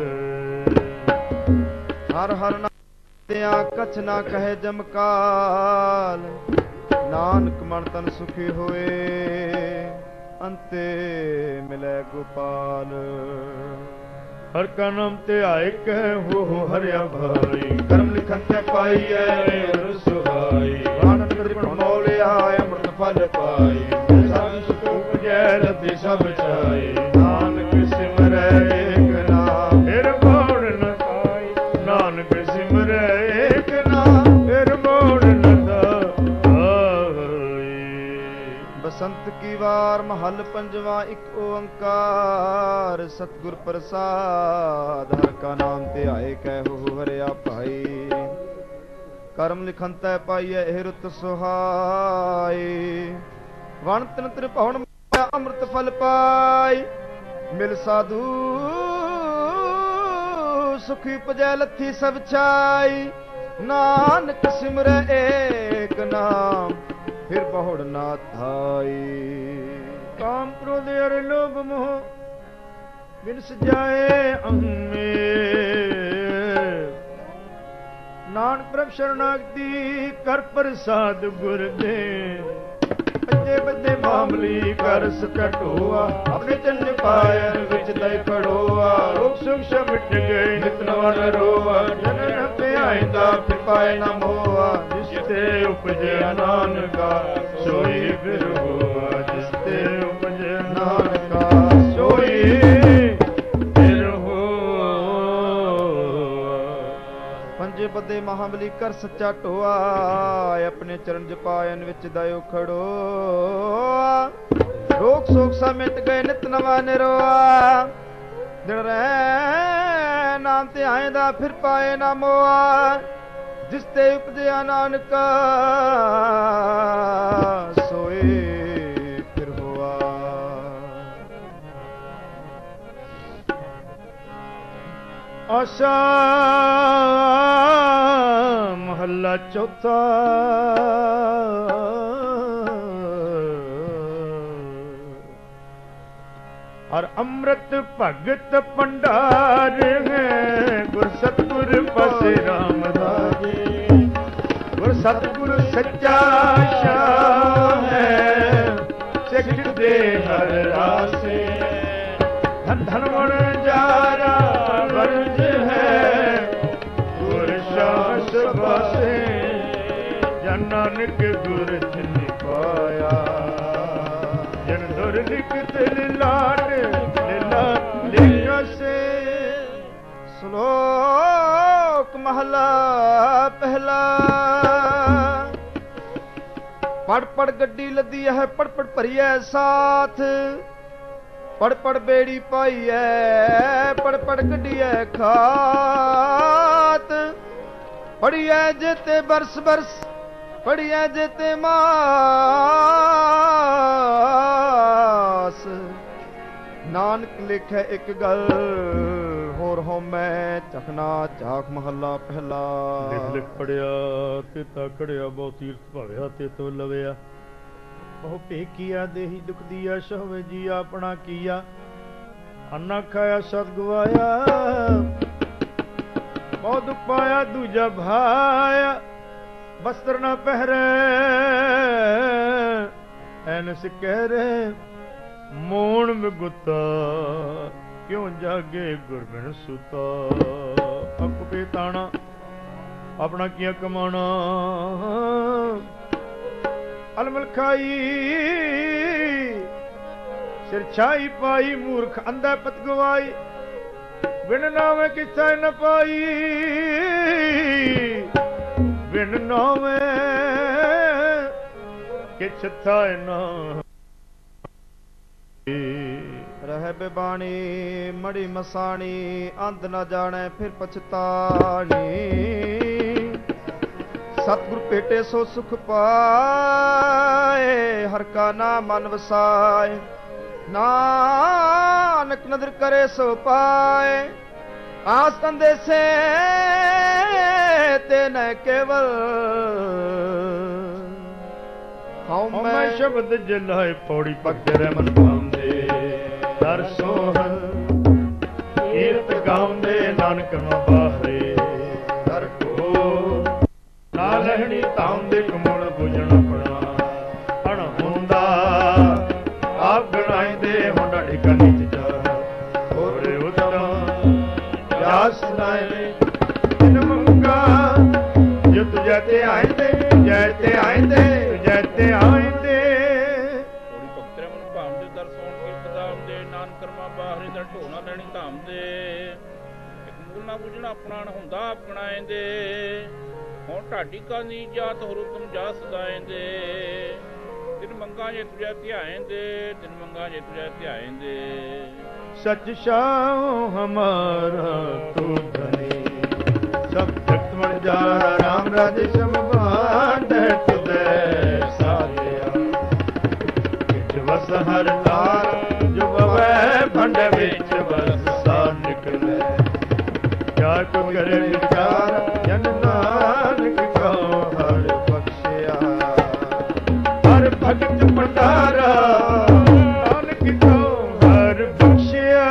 हर हर नाम दिया कछ ना कहे जमकाल नानक मन तन सुखी होए अंते मिले गोपाल। हर का नाम ते आए कह हो हरिया भाई कर्म लिखन ते पाई है सुहाई आनंद कृपण मौलिया अमृत फल पाई सब सुख जय रति सब चाई नानक सिमरै एक नाम फिर मोड़ न पाई नानक सिमर एक नाम फिर मोड़ न पाई। बसंत की वार महल पंजवा एक ओंकार सतगुर प्रसाद हर का नाम ते आए कहो हरिया भाई करम लिखन तै पाइए ਇਹ ਰੁੱਤ ਸੁਹਾਈ ਵਣ ਤਨ ਤ੍ਰਿਭੁਵਨ ਅੰਮ੍ਰਿਤ ਫਲ ਪਾਈ ਮਿਲ ਸਾਧੂ ਸੁਖੀ ਪਜੈ ਲੱਥੀ ਸਭ ਛਾਈ ਨਾਨਕ ਸਿਮਰੈ ਏਕ ਨਾਮ फिर बहुड़ ना थाई। काम क्रोध अर लोभ मोह बिनस जाए अहमे नानक प्रभ शरणागति कर प्रसाद गुर दे अजे बदे मामली कर सकटोआ अपने चंद पायर विच दई खड़ोआ रोग सुख सब मिट गए नित नवा न रोआ जनन पे आइंदा फिर पाए न मोआ जिसते उपजे नानका सोई फिर हुआ जिसते उपजे नानका सोई फिर हुआ। पंजे बदे महाबली कर सच्चा टोआ अपने चरण जपायन विच दयो खड़ो रोग सोग सा मिट गए नित नवा निरोआ दिन रह नाम ते आएंदा फिर पाए ना मोआ जिसते उपजया नानका सोए फिर हुआ। आशा महला चौथा और अमृत भगत भंडार है गुर सतगुर पासे रामदास गुर सतगुर सच्चा शाह है सिख दे हर रासे धन धन वण जारा वर्ज है गुर शास बासे जन नानक गुर जिन पाया जन दुर लिखत लाड लीला लीला से। श्लोक महला पहला पढ़ पढ़ गड्डी लदी है पढ़ पढ़ भरी है साथ पढ़ पढ़ बेड़ी पाई है पढ़ पढ़ गड्डी है खात पढ़ी है जेते बरस बरस पढ़ी है जेते मास नानक लिखे एक गल होर हो मैं चखना चाख महला पहला। लिख लिख पढ़िया ते ताकड़िया बहु तीर्थ भाविया ते तो लविया बहु पेकिया देही दुख दिया सहवे जी अपना किया अन्ना खाया सद गवाया बहुत दुख पाया दूजा भाया वस्त्र न पहरे ऐनस कह रहे मोण में गुता क्यों जागे गुरबिन सुता अक बेताना अपना किया कमाना अलमल खाई सिर छाई पाई मूर्ख अंधा पत गवाई बिन नावे किसा न पाई बिन नावे किछ था ना ਸਾਹਿਬ ਬਾਣੀ ਮੜੀ ਮਸਾਣੀ ਅੰਤ ਨਾ ਜਾਣੈ ਫਿਰ ਪਛਤਾਣੀ। ਸਤਿਗੁਰ ਭੇਟੇ ਸੋ ਸੁਖ ਪਾਏ ਹਰ ਕਾ ਨਾਮ ਮਨ ਵਸਾਏ। ਨਾਨਕ ਨਦਰ ਕਰੇ ਸੋ ਪਾਏ ਆਸ ਕੰਦੇ ਸੇ ਤੇ ਨ ਕੇਵਲ ਹਉ ਮੈਂ ਸ਼ਬਦ ਜਲਾਏ ਪੌੜੀ ਭਗਤ ਰਹਿਮਤ ਪਾਉਂਦੇ ਦਰ ਸੋਹਣ ਕੀਰਤ ਗਾਉਂਦੇ ਨਾਨਕ ਨੂੰ ਬਾਹਰੇ ਦਰ ਕੋ ਨਾ ਲਹਿਣੀ ਤਾਉਂਦੇ ਕਮੁਣ ਬੁਝਣ ਆਪਣਾ ਹਣ ਹੁੰਦਾ ਆਪ ਗਣਾਈਂਦੇ ਹੁੰਦਾ ਢਿਕਾ ਨੀਚ ਜਾ ਹੋਰੇ ਉਤਮ ਜਾਸ ਨਾਏ ਤਿਨ ਮੰਗਾ ਜੋ ਤੁਝੇ ਤੇ ਆਇਂਦੇ ਜੈ ਤੇ ਆਇਂਦੇ ਜੈ ਤੇ ਆਇਂਦੇ ਥੋੜੀ ਭਗਤ ਰਹਿਮਤ ਭਾਉਂਦੇ ਦਰ ਸੋਹਣ ਕੀਰਤ ਗਾਉਂਦੇ ਨਾਨਕ ਕਰਮਾ ਬਾਹਰੇ ਦਰ ਢੋਣਾ ਲੈਣੀ ਧਾਮਦੇ ਇੱਕ ਮੂਲ ਨਾ ਬੁਝਣਾ ਆਪਣਾ ਹੁੰਦਾ ਆਪ ਗਣਾਈਂਦੇ ਹੁਣ ਢਾਡੀ ਕਾ ਨੀ ਜਾਤ ਹੋਰ ਤੁਮ ਜਾ ਸਦਾਏਂਦੇ ਦਿਨ ਮੰਗਾ ਜੇ ਤੁਝੇ ਧਿਆਏਂਦੇ ਦਿਨ ਮੰਗਾ ਜੇ ਤੁਝੇ ਧਿਆਏਂਦੇ। ਸਚ ਸ਼ਾਹ ਹਮਾਰਾ ਤੂ ਧਨੀ ਸਭ ਜਗਤ ਮਨ ਜਾਰਾ ਰਾਮ ਰਾਜ ਸਮਭਾਂਡ ਤੁਦੇ ਸਾਧਿਆ ਵਿੱਚ ਵਸ ਹਰ ਤਾਰ ਜੋ ਬਵੈ ਭੰਡ ਵਿੱਚ ਵਸਾ ਨਿਕਲੇ ਕਿਆ ਕੋ ਕਰੇ ਵਿਚਾਰ ਜਨ ਨਾਨਕ ਕਉ ਹਰ ਬਖਸ਼ਿਆ ਹਰ ਭਗਤ ਭੰਡਾਰਾ ਨਾਨਕ ਕਉ ਹਰ ਬਖਸ਼ਿਆ।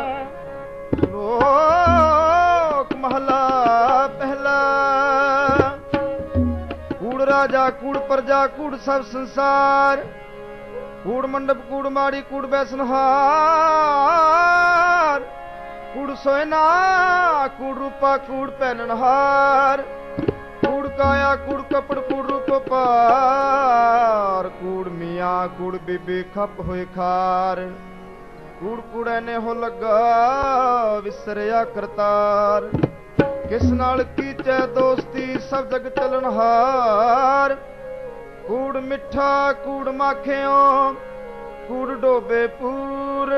ਲੋਕ ਮਹਲਾ ਪਹਿਲਾ ਕੂੜ ਰਾਜਾ ਕੂੜ ਪ੍ਰਜਾ ਕੂੜ ਸਭ ਸੰਸਾਰ ਕੂੜ ਮੰਡਪ ਕੂੜ ਮਾੜੀ ਕੂੜ ਬੈਸਨਹਾਰ ਕੂੜ ਸੋਇਨਾ ਕੂੜ ਰੂਪਾ ਕੂੜ ਪਹਿਨਣਹਾਰ ਕੂੜ ਕਾਇਆ ਕੂੜ ਕਪੜ ਕੂੜ ਰੂਪ ਪਾਰ ਕੂੜ ਮੀਆਂ ਕੂੜ ਬੀਬੀ ਖੱਪ ਹੋਏ ਖਾਰ ਕੂੜ ਕੂੜੇ ਨੇ ਹੋ ਲੱਗਾ ਵਿਸਰਿਆ ਕਰਤਾਰ ਕਿਸ ਨਾਲ ਕੀਚੈ ਦੋਸਤੀ ਸਭ ਜਗ ਚਲਨਹਾਰ ਕੂੜ ਮਿੱਠਾ ਕੂੜ ਮਾਖਿਓ ਕੂੜ ਡੋਬੇ ਪੂਰ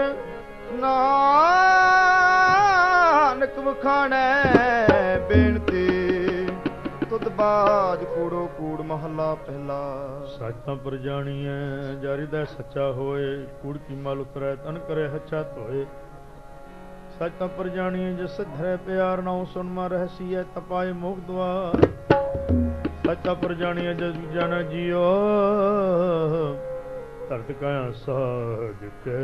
ਨਾਨਕ ਵਖਾਣੈ ਬੇਨਤੀ ਤੁਧ ਬਾਜ ਕੂੜੋ ਕੂੜ ਮਹੱਲਾ ਪਹਿਲਾ। ਸੱਚ ਤਾਂ ਪਰ ਜਾਣੀਐ ਜਾਰੀ ਦਾ ਸੱਚਾ ਹੋਏ ਕੂੜ ਕੀ ਮਲ ਉਤਰੈ ਤਨ ਕਰੇ ਹੱਛਾ ਧੋਏ। ਸੱਚ ਤਾਂ ਪਰ ਜਾਣੀਐ ਜਿਸ ਧਰੇ ਪਿਆਰ ਨਾਉ ਸੁਨਮਾ ਰਹਸੀਐ ਤਪਾਏ ਮੋਖ ਦੁਆਰ। ਸੱਚ ਤਾਂ ਪਰ ਜਾਣੀਐ ਜਸ ਜਨ ਜੀਓ ਧਰਤ ਕਾਇਆ ਸਾਜ ਕੇ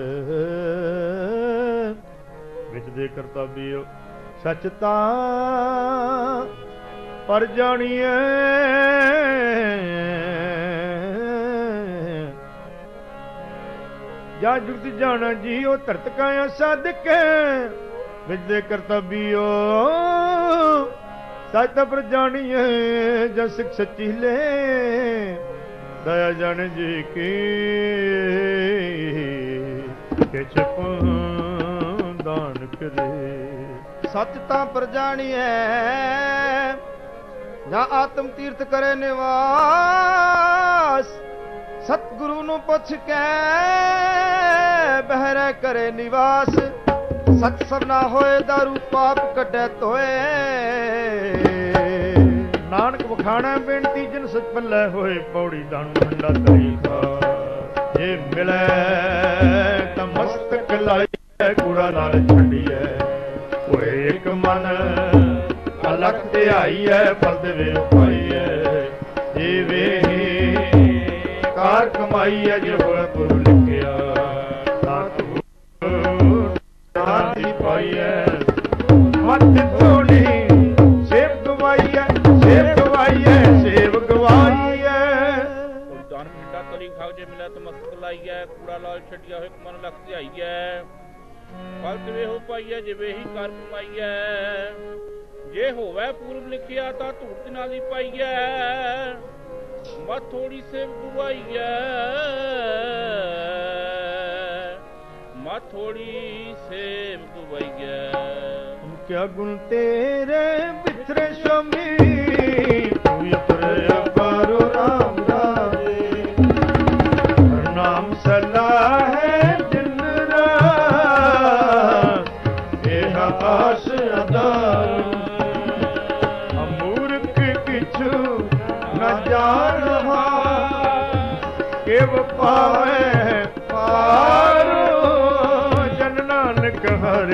ਵਿੱਚ ਦੇ ਕਰਤੱਵਿਓ। ਸੱਚ ਤਾਂ ਪਰ ਜਾਣੀਐ ਜਾ ਜੁਗਤ ਜਾਣਾ ਜੀਓ ਧਰਤ ਕਾਇਆ ਸਾਧਕ ਵਿੱਚ ਦੇ ਕਰਤੱਵਿਓ। ਸੱਚ ਤਾਂ ਪਰ ਜਾਣੀਐ ਜਾ ਸਿੱਖ ਸੱਚੀ ਲੈ ਦਇਆ ਜਨ ਜੀ ਕੀ ਕਿਛ ਦਾਨ ਕਰੇ। ਸੱਚ ਤਾਂ ਪਰ ਜਾਣੀਐ ਜਾਂ ਆਤਮ ਤੀਰਥ ਕਰੇ ਨਿਵਾਸ ਸਤਿਗੁਰੂ ਨੂੰ ਪੁੱਛ ਕੇ ਬਹਿਰੇ ਕਰੇ ਨਿਵਾਸ। ਸੱਚ ਸਭਨਾ ਹੋਏ ਦਾਰੂ ਪਾਪ ਕੱਢੈ ਧੋਏ ਨਾਨਕ ਵਖਾਣਾ ਬੇਨਤੀ ਜਿਨ ਸਚ ਪੱਲੇ ਹੋਏ ਪੌੜੀ ਦਾਣੂ ਠੰਡਾ ਤਰੀਕਾ। ਜੇ ਮਿਲੈ ਤਾਂ ਮਸਤਕ ਲਾਈਐ ਕੂੜਾ ਨਾਲ ਛੱਡੀਐ ਹੋਏ ਇੱਕ ਮਨ ਅਲਖ ਧਿਆਈਐ ਫਲ ਦੇਵੇ ਉਪਾਈਐ। ਜੀਵੇ ਕਾਰ ਕਮਾਈਐ ਜੇ ਹੋਏ ਪੁਰ ਲਿਖਿਆ ਸਤਿਗੁਰ ਸ਼ਾਂਤੀ ਪਾਈਐ। ਮਤ ਥੋੜੀ ਸੇਵ ਗਵਾਈਐ ਸੇਵ ਗਵਾਈਐ ਸੇਵ ਗਵਾਈਐ। ਦਾਨ ਮਿੰਡਾ ਤਲੀ ਖਾਓ ਜੇ ਮਿਲਿਆ ਤਾਂ ਮਸਤਕ ਲਾਈਐ ਕੂੜਾ ਲਾਲ ਛੱਡਿਆ ਹੋਏ ਮਨ ਲਖ ਧਿਆਈਐ। ਫਲ ਦੇਵੇ ਹੋ ਪਾਈਐ ਜਿਵੇਂ ਹੀ ਕਾਰ ਕਮਾਈਐ। ਜੇ ਹੋਵੇ ਪੂਰਬ ਲਿਖਿਆ ਤਾਂ ਧੂੜ ਨਾਲ ਹੀ ਪਾਈਐ। ਮਤ ਥੋੜੀ ਸੇਵ ਗਵਾਈਐ ਮਤ ਥੋੜੀ ਸੇਵ ਗਵਾਈਐ। ਕਿਆ ਗੁਣ ਤੇਰੇ ਬਿਥਰੇ ਸ਼ਮੀ ਤੂੰ ਉਤਰੇ ਅਪਾਰੋ ਰਾਮ ਰਾਜੇ। ਨਾਮ ਸਲਾਹ ਹੈ ਦਿਨ ਰਾਤ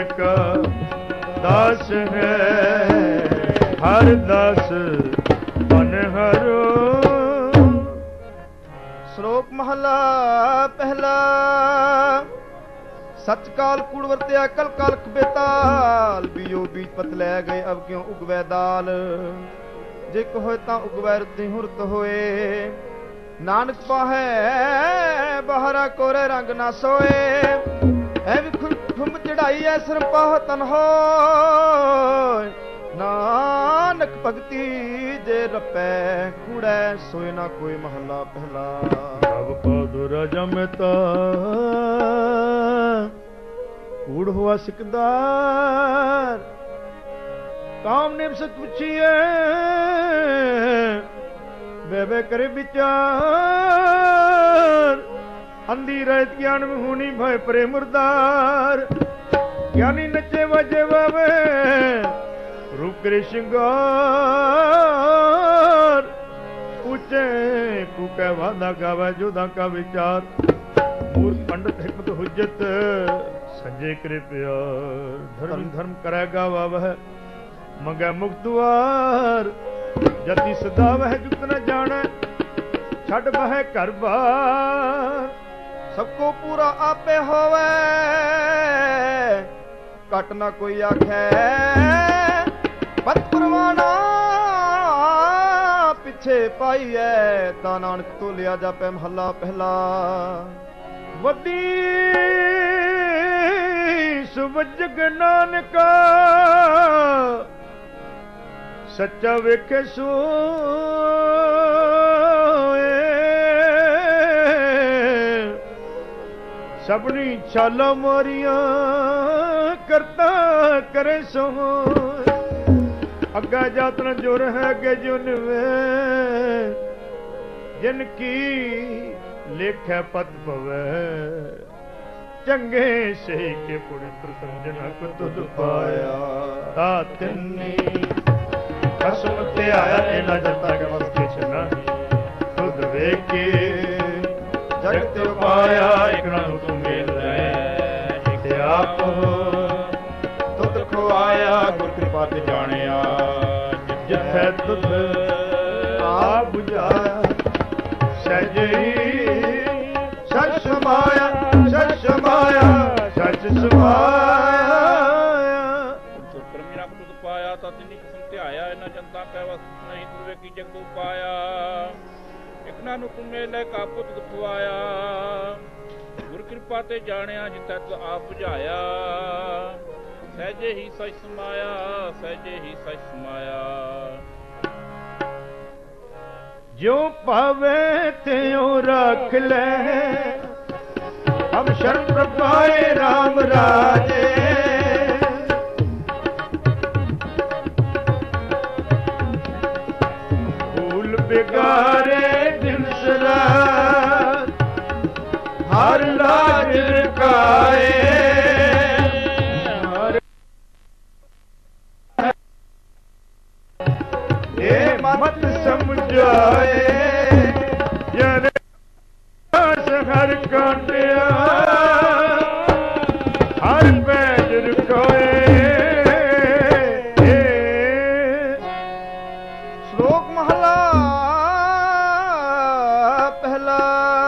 का दास है, हर दास बन हरो। श्लोक महला पहला। सच काल कूड़ वरत्या कल काल बेताल, बीओ बीज पत लै गए अब क्यों उगवै दाल। जे होए तां उगवै रुती हुरत होए, नानक पाहै बहरा कोरे रंग ना सोए। ऐ भी खुम चढ़ाई ऐ सिर पाह तन होए, नानक भगती जे रपै कूड़ै सोए ना कोई। महला पहला। अब पादो राजा मेहता कूड़ हुआ सिकदार, काम ने सच पूछिए बेबे करे विचार। अंधी रहत ज्ञान में होनी भय परे मुर्दार, ज्ञानी नचे वजे वावे रूप करे श्रृंगार। ऊंचे कूके वादा गावे जोधा का विचार, मूर्ख पंडित हिकमत हुज्जत संजय करे प्यार। धर्म धर्म करेगा वह मंगे मुक्त द्वार, जति सदा वह जुत न जाने छड़ बह घर बार। सबको पूरा आपे होवे कट ना कोई आखे, पत परवाना पिछे पाई है ता नानक तो लिया जापे। महला पहला। वदी सुवजग नानका सच्चा वेखे सोए, सबनी छाला मारिया करता करे सो। अग्गा जातना जुर है गे जुन में, जिनकी लेखे पद पवे। चंगे से के पुरी प्रसंजना को तुद पाया, तातनी कसम ते आया इना जनता के मत किछ नहीं। खुद वेखे जगत पाया, एक ना तू मेल है एक आप तुद खुआया गुर कृपा ते जानिया। जिथे तुद आप बुझाया, सहज ही सच समाया, सच समाया, सच समाया। ਕਰਮੀ ਰੱਖ ਤੁਧ ਪਾਇਆ, ਤਾਂ ਤਿੰਨੀ ਕਿਸਮ ਤੇ ਆਇਆ ਇਹਨਾਂ ਜਨਤਾ ਕੈ ਵਸ ਨਹੀਂ ਤੁਵੇ ਕੀ ਜਗਤ ਉਪਾਇਆ। ਇਕਨਾ ਨੂੰ ਤੁਮੇ ਲੈ ਕਾਪੁ ਤੁਧ ਖਵਾਇਆ, ਗੁਰ ਕਿਰਪਾ ਤੇ ਜਾਣਿਆ ਜਿਤੈ ਤੁ ਆਪ ਬੁਝਾਇਆ। ਸਹਿਜੇ ਹੀ ਸਚ ਸਮਾਇਆ, ਸਹਿਜੇ ਹੀ ਸਚ ਸਮਾਇਆ। जो पावे त्यों रख ले, हम शरण प्रपाए राम राजे। भूल बिगारे दिन सरात, हर लाज रखाए। ये मत समझाए जन हर कांटिया, हर पैज रुकाए। श्लोक महला पहला।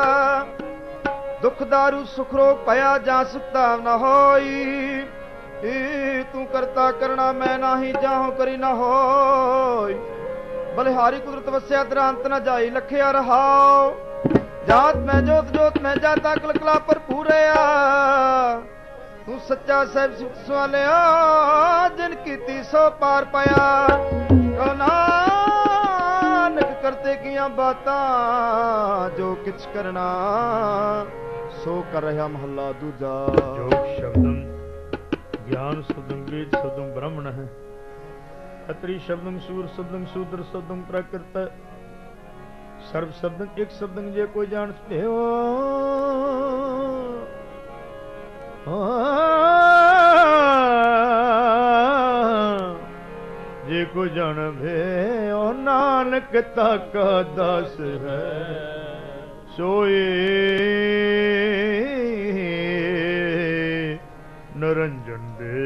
दुख दारू सुख रोग पया जा सकता न होई, तू करता करना मैं नाही जाहूं करी न होई। बलिहारी कुदरत वस्या दरांत न जाई लखिया रहाओ, जात में जोत जोत में जाता कलकला पर पूरया। तू सच्चा साहिब सुख सवालिया, जिन कीती सो पार पाया। कहो नानक करते किया बातां, जो किछ करना सो कर रहा। महला दूजा। योग शब्दम ज्ञान शब्दम वेद शब्दम ब्राह्मण है। खत्री शब्दम सूर शब्दम शूद्र शब्दम प्राकृत। सर्व शब्दम एक शब्दम जे कोई जान सके हो। जे को जान भे ओ नानक ताका दास है सोए। नर ਨਿਰੰਜਨ ਦੇ।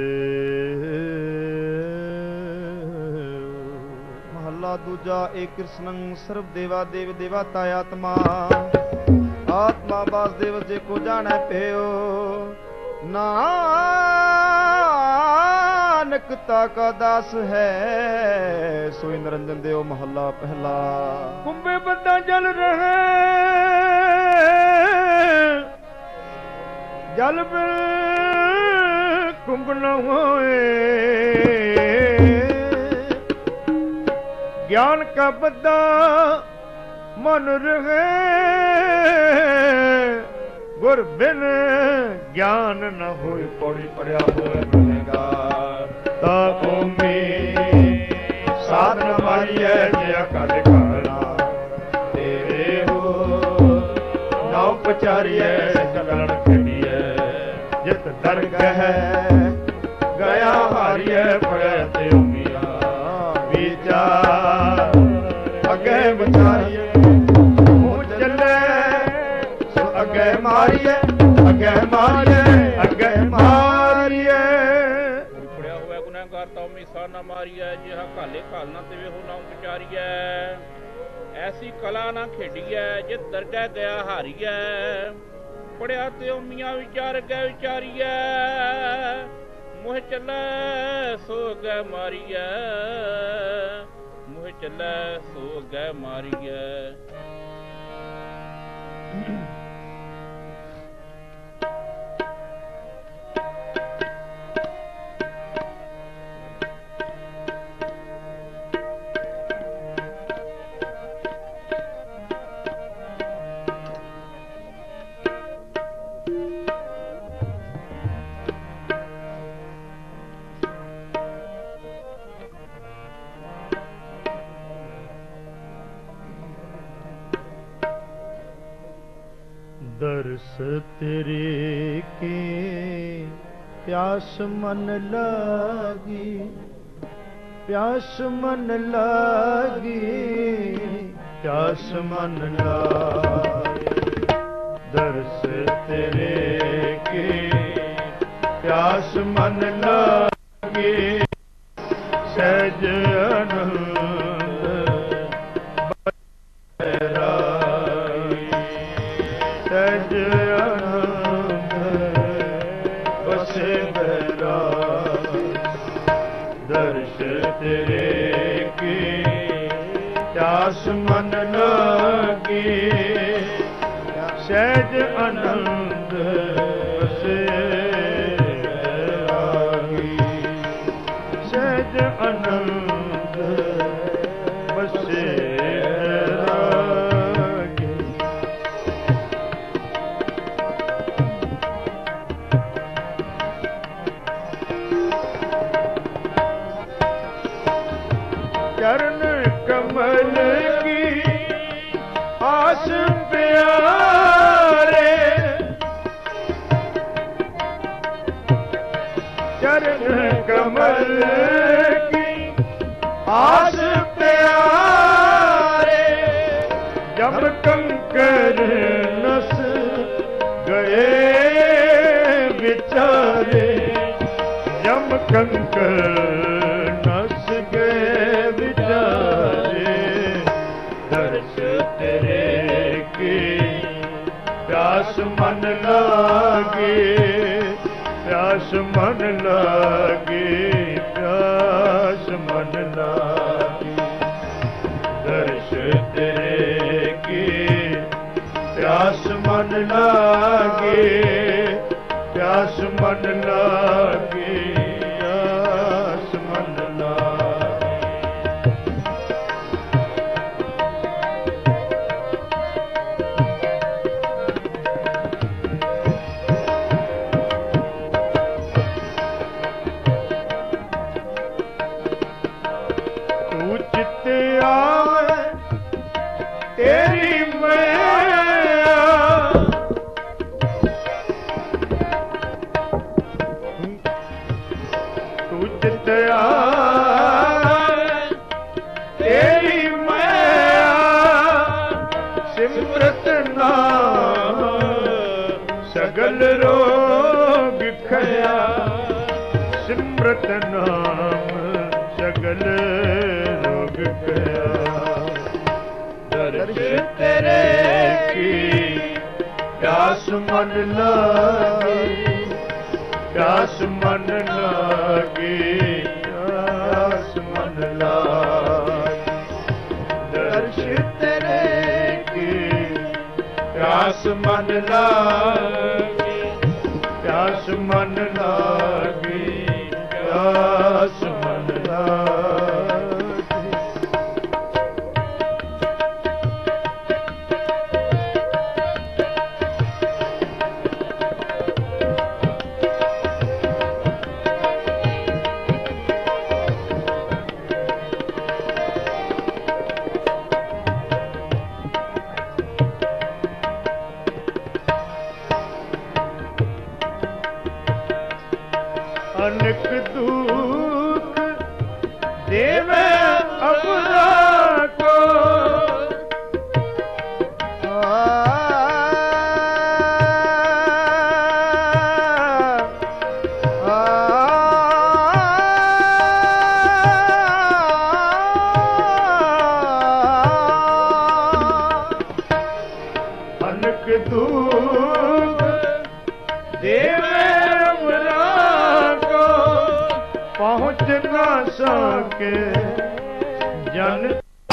ਮਹੱਲਾ ਦੂਜਾ। ਏ ਕ੍ਰਿਸ਼ਨੰ ਸਰਬ ਦੇਵਾ ਦੇਵ ਦੇਵਾਤਾ ਆਤਮਾ। ਆਤਮਾ ਵਾਸੁਦੇਵ ਜੇ ਕੋ ਜਾਣੈ ਪਿਓ। ਨਾਨਕ ਤਾ ਕਾ ਦਾਸ ਹੈ ਸੋਈ ਨਿਰੰਜਨ ਦੇਵ। ਮਹੱਲਾ ਪਹਿਲਾ। ਕੁੰਭੇ ਬੰਦਾ ਜਲ ਰਹੇ ਜਲ ਬਿਨ ਕੁੰਭ ਨ ਹੋਏ। ਗਿਆਨ ਕਾ ਬੱਦਾ ਮਨ ਰਹੇ ਗੁਰ ਬਿਨ ਗਿਆਨ ਨ ਹੋਏ। ਪੌੜੀ ਪੜਿਆ ਹੋਏ ਗੁਨੇਗਾਰ ਤਾ ਭੂਮੀ ਸਾਧਨ ਮਾਰੀਐ ਜਿਆ ਕਲ ਕਾਲਾ। ਤੇਰੇ ਹੋ ਨਾਉ ਪਚਾਰੀਐ ਕਲਣ ਖੇਡੀਐ। ਜਿਤ ਦਰਗਹਿ ਗਿਆ ਹਾਰੀਐ ਪੜਿਆ ਤੇ ਉਮੀਆ। ਵਿਚਾਰ ਅੱਗੇ ਵਿਚਾਰੀਐ ਉਹ ਚੱਲੇ ਸੋ ਅੱਗੇ ਮਾਰੀਐ। ਅੱਗੇ ਮਾਰੀਐ ਅੱਗੇ ਮਾਰੀਐ। ਪੜਿਆ ਹੋਇਆ ਗੁਨਾਹਗਾਰ ਤਾਂ ਉਮੀਸਾ ਨਾ ਮਾਰੀਐ। ਜਿਹਾ ਘਾਲੇ ਘਾਲਣਾ ਤੇ ਵੇਹੋ ਨਾ ਵਿਚਾਰੀਐ। ਐਸੀ ਕਲਾ ਨਾ ਖੇਡੀਐ ਜਿਤ ਦਰਗਹਿ ਗਿਆ ਹਾਰੀਐ। ਪੜਿਆ ਤੇ ਉਮੀਆਂ ਵਿਚਾਰ ਗਏ ਵਿਚਾਰੀਐ। ਮੋਹ ਚੱਲੈ ਸੋ ਅੱਗੇ ਮਾਰੀਐ। ਮੋਹ ਚੱਲੈ ਸੋ ਅੱਗੇ ਮਾਰੀਐ। दर्श तेरे के प्यास मन लागी। प्यास मन लागी प्यास मन लागी। दर्श तेरे के प्यास मन लागी। सहज आनंद सहज आनंद बसे बैराग। दर्श तेरे की प्यास मन लागी। सहज आनंद बसे बैरागी। सहज आनंद बसे बैरागी। चरण कमल की आस प्यारे। चरण कमल की आस प्यारे। जब कंकर नस गए बिचारे। जब कंकर नस गए बिचारे। दर्श तेरे की प्यास मन लागे। प्यास मन लागे प्यास मन लागे। दर्श तेरे की प्यास मन लागे। प्यास मन लागे प्यास मन लागे। तू चित आवे तेरी मैया। तू चित आवे तेरी मैया। सिमरत नाम सगल रोग खया। ਅੰਮ੍ਰਿਤ ਨਾਮ ਸਗਲ ਰੋਗ ਗਿਆ। ਦਰਸ਼ ਤੇਰੇ ਕੀ ਪਿਆਸ ਮਨ ਲਾਗੀ, ਪਿਆਸ ਮਨ ਲਾਗੀ, ਪਿਆਸ ਮਨ ਲਾਗੀ। ਦਰਸ਼ ਤੇਰੇ ਕੀ ਪਿਆਸ ਮਨ ਲਾਗੀ, ਪਿਆਸ ਮਨ ਲਾਗੀ, ਪਿਆਸ ਮਨ ਲਾਗੀ। ਅਨਕ ਦੁਖ ਦੇਵੇ ਅਪਰਾ ਕੋ, ਅਨਕ ਦੁਖ ਦੇਵੇ पहुँच न सके जन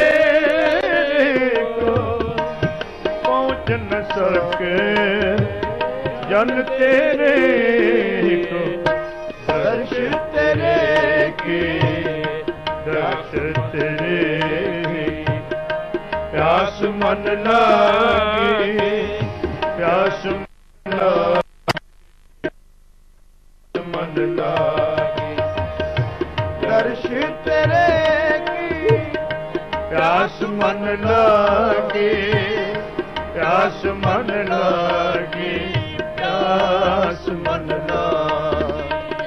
तेरे को, पहुँच न सके जन तेरे को। दर्श तेरे की दर्श तेरे प्यास मन लागी, प्यास मन लागी, मन लागी। दर्श तेरे की प्यास मन लागी, प्यास मन लागी, प्यास मन लागी।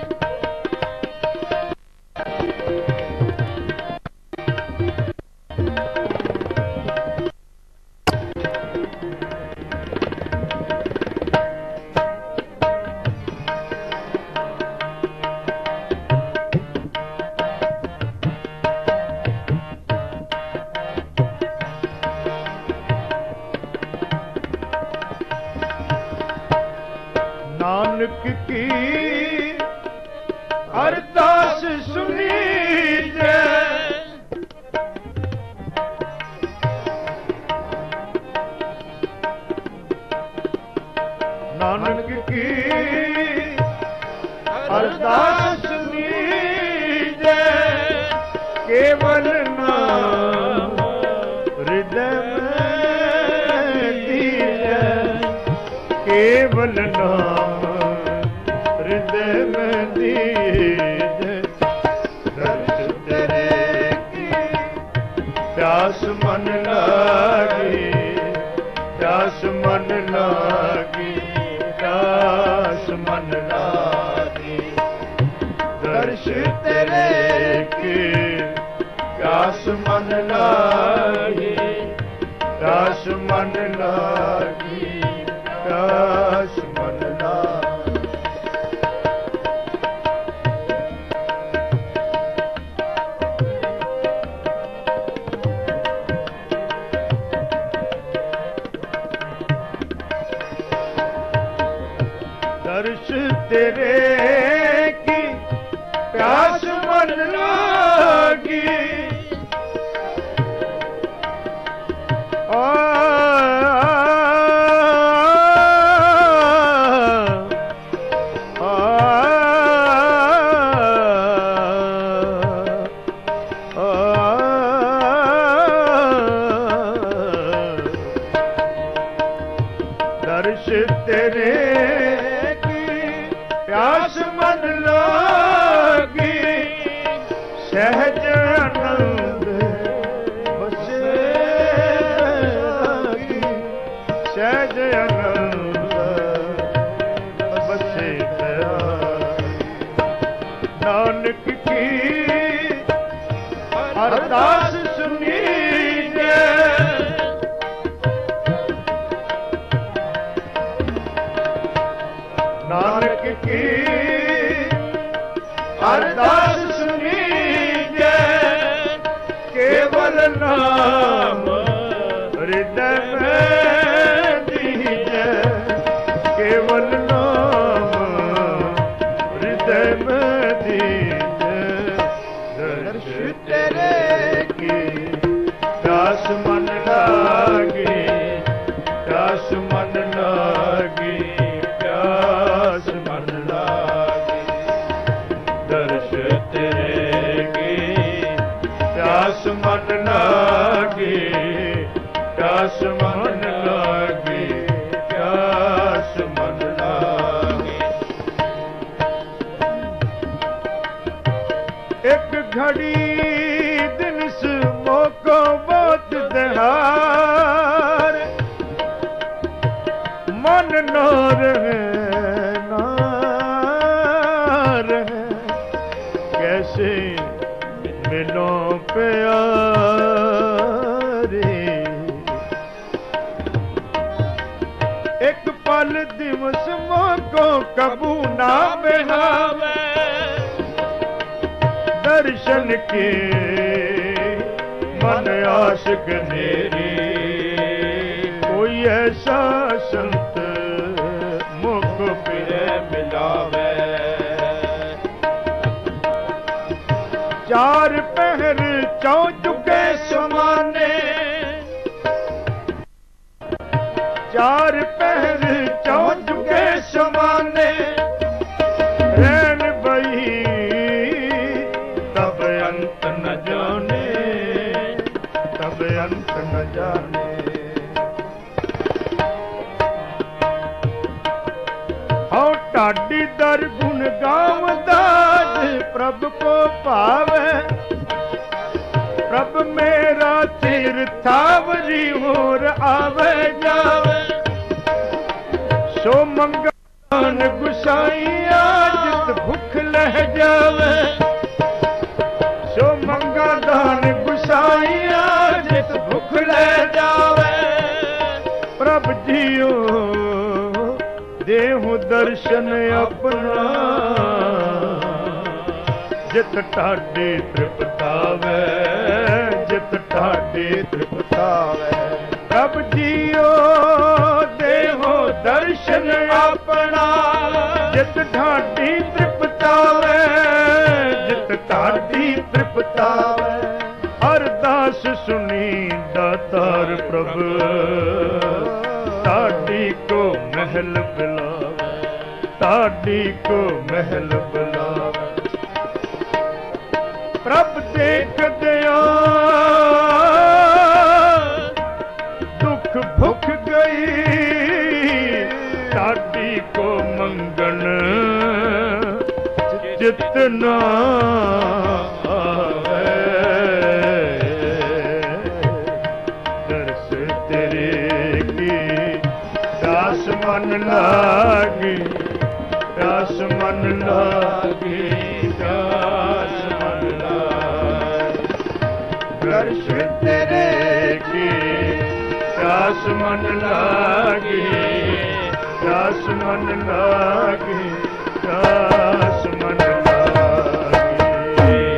नानक की अरदास सुनी जय, नानक की अरदास सुनी जय। केवल नाम हृदय में दीजै, केवल नाम हृदय में दीजै। दर्श तेरे की प्यास मन लागी, प्यास मन लागी, प्यास मन लागी। दर्श तेरे की प्यास मन लागी, प्यास मन लागी, प्यास मन लागी। दर्श तेरे की प्यास मन लागी, दर्श तेरे की प्यास मन लागी। सहज आनंद बसे लागी, सहज आनंद बसे लागी। नानक की अरदास सुनी नानक की ਅਰਦਾਸ ਸੁਣੀਜੈ ਕੇਵਲ ਨਾਮ ਹਿਰਦੈ ਮੈਂ ਦੀਜੈ ਕੇਵਲ ਨਾਮ ਹਿਰਦੈ ਮੈਂ ਦੀਜੈ ਦਰਸ਼ ਤੇਰੇ ਕੀ ਦਾਸ ਮਨ ਲਾਗੇ ਦਾਸ ਮਨ ਲਾਗੇ ਪਿਆਸ ਮਨ ਲਾਗੇ ਦਰਸ਼ ਤੇਰੇ ਕੀ ਪਿਆਸ ਮਨ ਲਾਗੇ ਪਿਆਸ ਮਨ ਲਾਗੇ ਪਿਆਸ ਮਨ ਲਾਗੇ ਇੱਕ ਘੜੀ ਦਿਨ ਸਮੋਕੋ ਬਹੁਤ ਦਿਹਾਰ ਮਨ ਨਾ ਰਹੇ ਨਾ ਰਹੇ ਕੈਸੇ ਮਿਲੋ ਪਿਆਰੇ ਇੱਕ ਪਲ ਦਿਵਸ ਮੋਕੋ ਕਬੂ ਨਾ ਬਿਹਾਵੇ ਦਰਸ਼ਨ ਕੇ ਮਨ ਆਸ਼ਕ ਨੇਰੀ ਕੋਈ ਐਸਾ ਸੰਤ ਮੁਖ ਪਿਰੇ ਮਿਲਾਵੇ ਚਾਰ ਪਹਿਰ ਚੌ ਚੁਕੇ ਸਮਾਨੇ ਚਾਰ ਪਹਿਰ ਚੌ ਚੁਕੇ ਸਮਾਨੇ ਰਹਿਣ ਬਈ ਤਬ ਅੰਤ ਨ ਜਾਣੇ ਤਬ ਅੰਤ ਨ ਜਾਣੇ ਹਉ ਢਾਡੀ ਦਰ ਗੁਣ ਗਾਵਦਾ ਪ੍ਰਭ ਕੋ ਭਾਵੇ ਪ੍ਰਭ ਮੇਰਾ ਚਿਰ ਥਾਵਰੀ ਹੋਰ ਆਵੇ ਜਾਵੇ ਸੋ ਮੰਗਾਨ ਗੁਸਾਈਆ ਜਿਤ ਭੁੱਖ ਲਹਿ ਜਾਵੇ ਸੋ ਮੰਗਾ ਦਾਨ ਗੁਸਾਈਆ ਜਿਤ ਭੁੱਖ ਲੈ ਜਾਵੇ ਪ੍ਰਭ ਜੀਓ ਦੇਹੁ ਦਰਸ਼ਨ ਆਪਣਾ ਜਿਤ ਢਾਡੇ ਤ੍ਰਿਪਤਾਵੇ ਜਿਤ ਢਾਡੇ ਤ੍ਰਿਪਤਾਵੇ ਪ੍ਰਭ ਜੀਓ ਦੇਹੁ ਦਰਸ਼ਨ ਆਪਣਾ ਜਿਤ ਢਾਡੀ ਤ੍ਰਿਪਤਾਵੇ ਜਿਤ ਢਾਡੀ ਤ੍ਰਿਪਤਾਵੇ ਅਰਦਾਸ ਸੁਣੀ ਦਾਤਾਰ ਪ੍ਰਭ ਢਾਡੀ ਕੋ ਮਹਿਲ ਬਿਲਾਵੇ ਢਾਡੀ ਕੋ ਮਹਿਲ ਬਿਲਾਵੇ ਪ੍ਰਭ ਦੇਖਦਿਆਂ ਦੁੱਖ ਭੁੱਖ ਗਈ ਢਾਡੀ ਕੋ ਮੰਗਣ ਜਿਤਨਾ ਆਵੇ ਦਰਸ ਤੇਰੇ ਕੀ ਦਾਸ ਮਨ ਲਾਗੀ ਦਾਸ ਮਨ ਲਾਗੀ ਦਾਸ ਦਰਸ਼ ਤੇਰੇ ਕੀ ਦਾਸ ਮਨ ਲਾਗੀ ਦਾਸ ਮਨ ਲਾਗੀ ਦਾਸ ਮਨ ਲਾਗੀ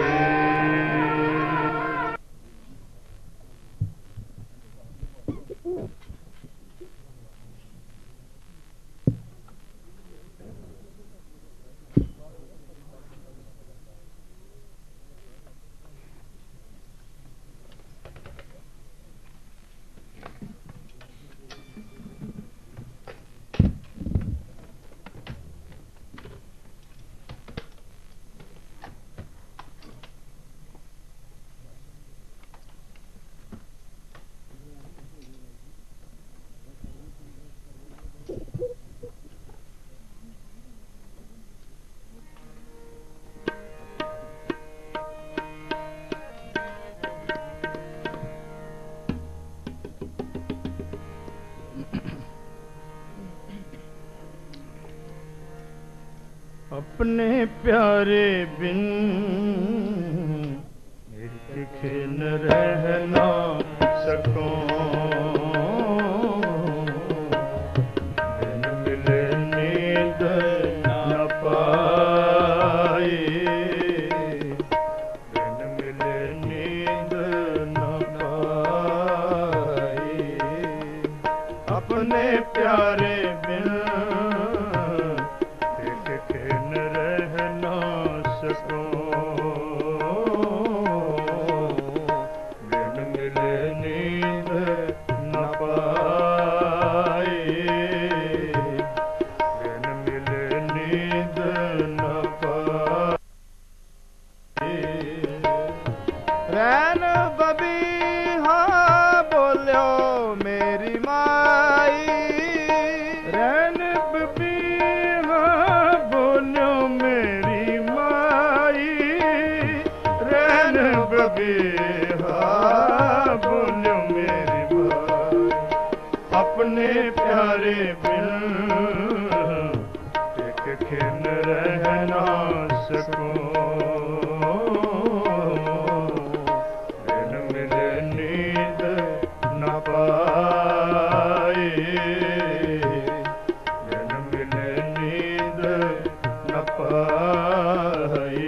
अपने प्यारे बिन एक खिन रह ना सको बिन मिले नींद न पाए खिन रह ना सकूं, बिन मिले नींद न पाए, बिन मिले नींद न पाए।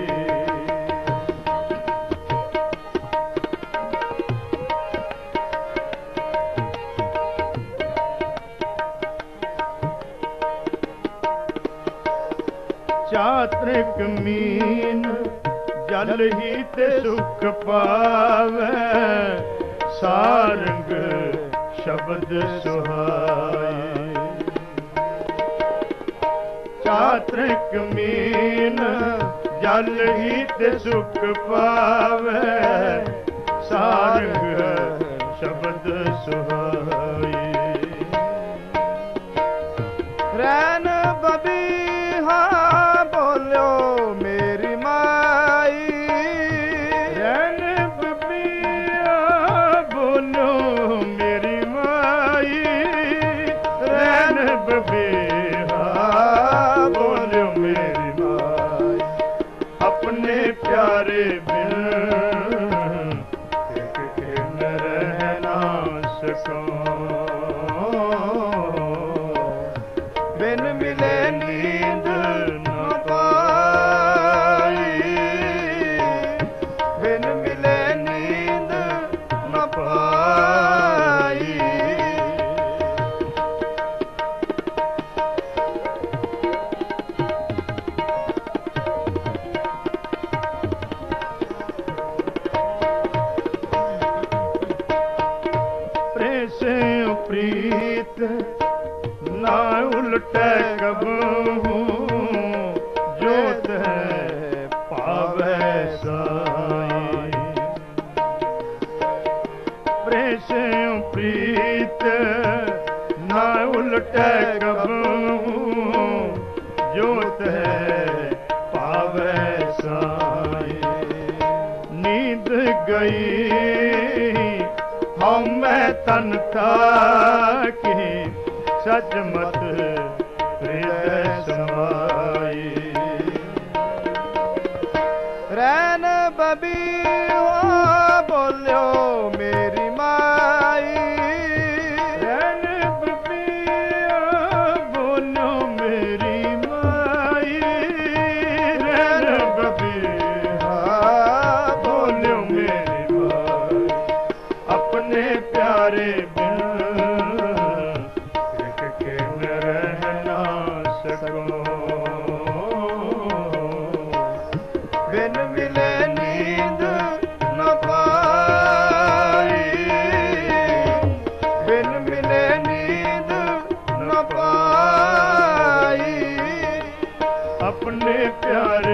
चात्रिक मीन जल ही ते सुख पावे, सारंग शब्द सुहाए। चात्रिक मीन जल ही ते सुख पावे, सारंग शब्द सुहाए। रैन बबीहा बोलो मेरी माई, रैन बबीहा बोलो मेरी माई, रैन बबीहा बोलो मेरी माई। अपने प्यारे बिन एक खिन रह ना सकूं, बिन मिले नींद न पाई, बिन मिले नींद न पाई। प्रेसे प्रीत ना उलटे कबहू, जोत है पावे साई। प्रेसे प्रीत ना उलटे कबहू, जोत है पावे साई। नींद गई हम मैं तन ताकी, सचमत हृदय समाई। रैन बबीहा बोलो मेरी माई, रैन बबीहा बोलो मेरी माई, रैन बबीहा बोलो मेरी माई। अपने प्यारे बिन एक खिन रह ना सकूं, बिन मिले नींद न पाई, बिन मिले नींद न पाई। अपने प्यारे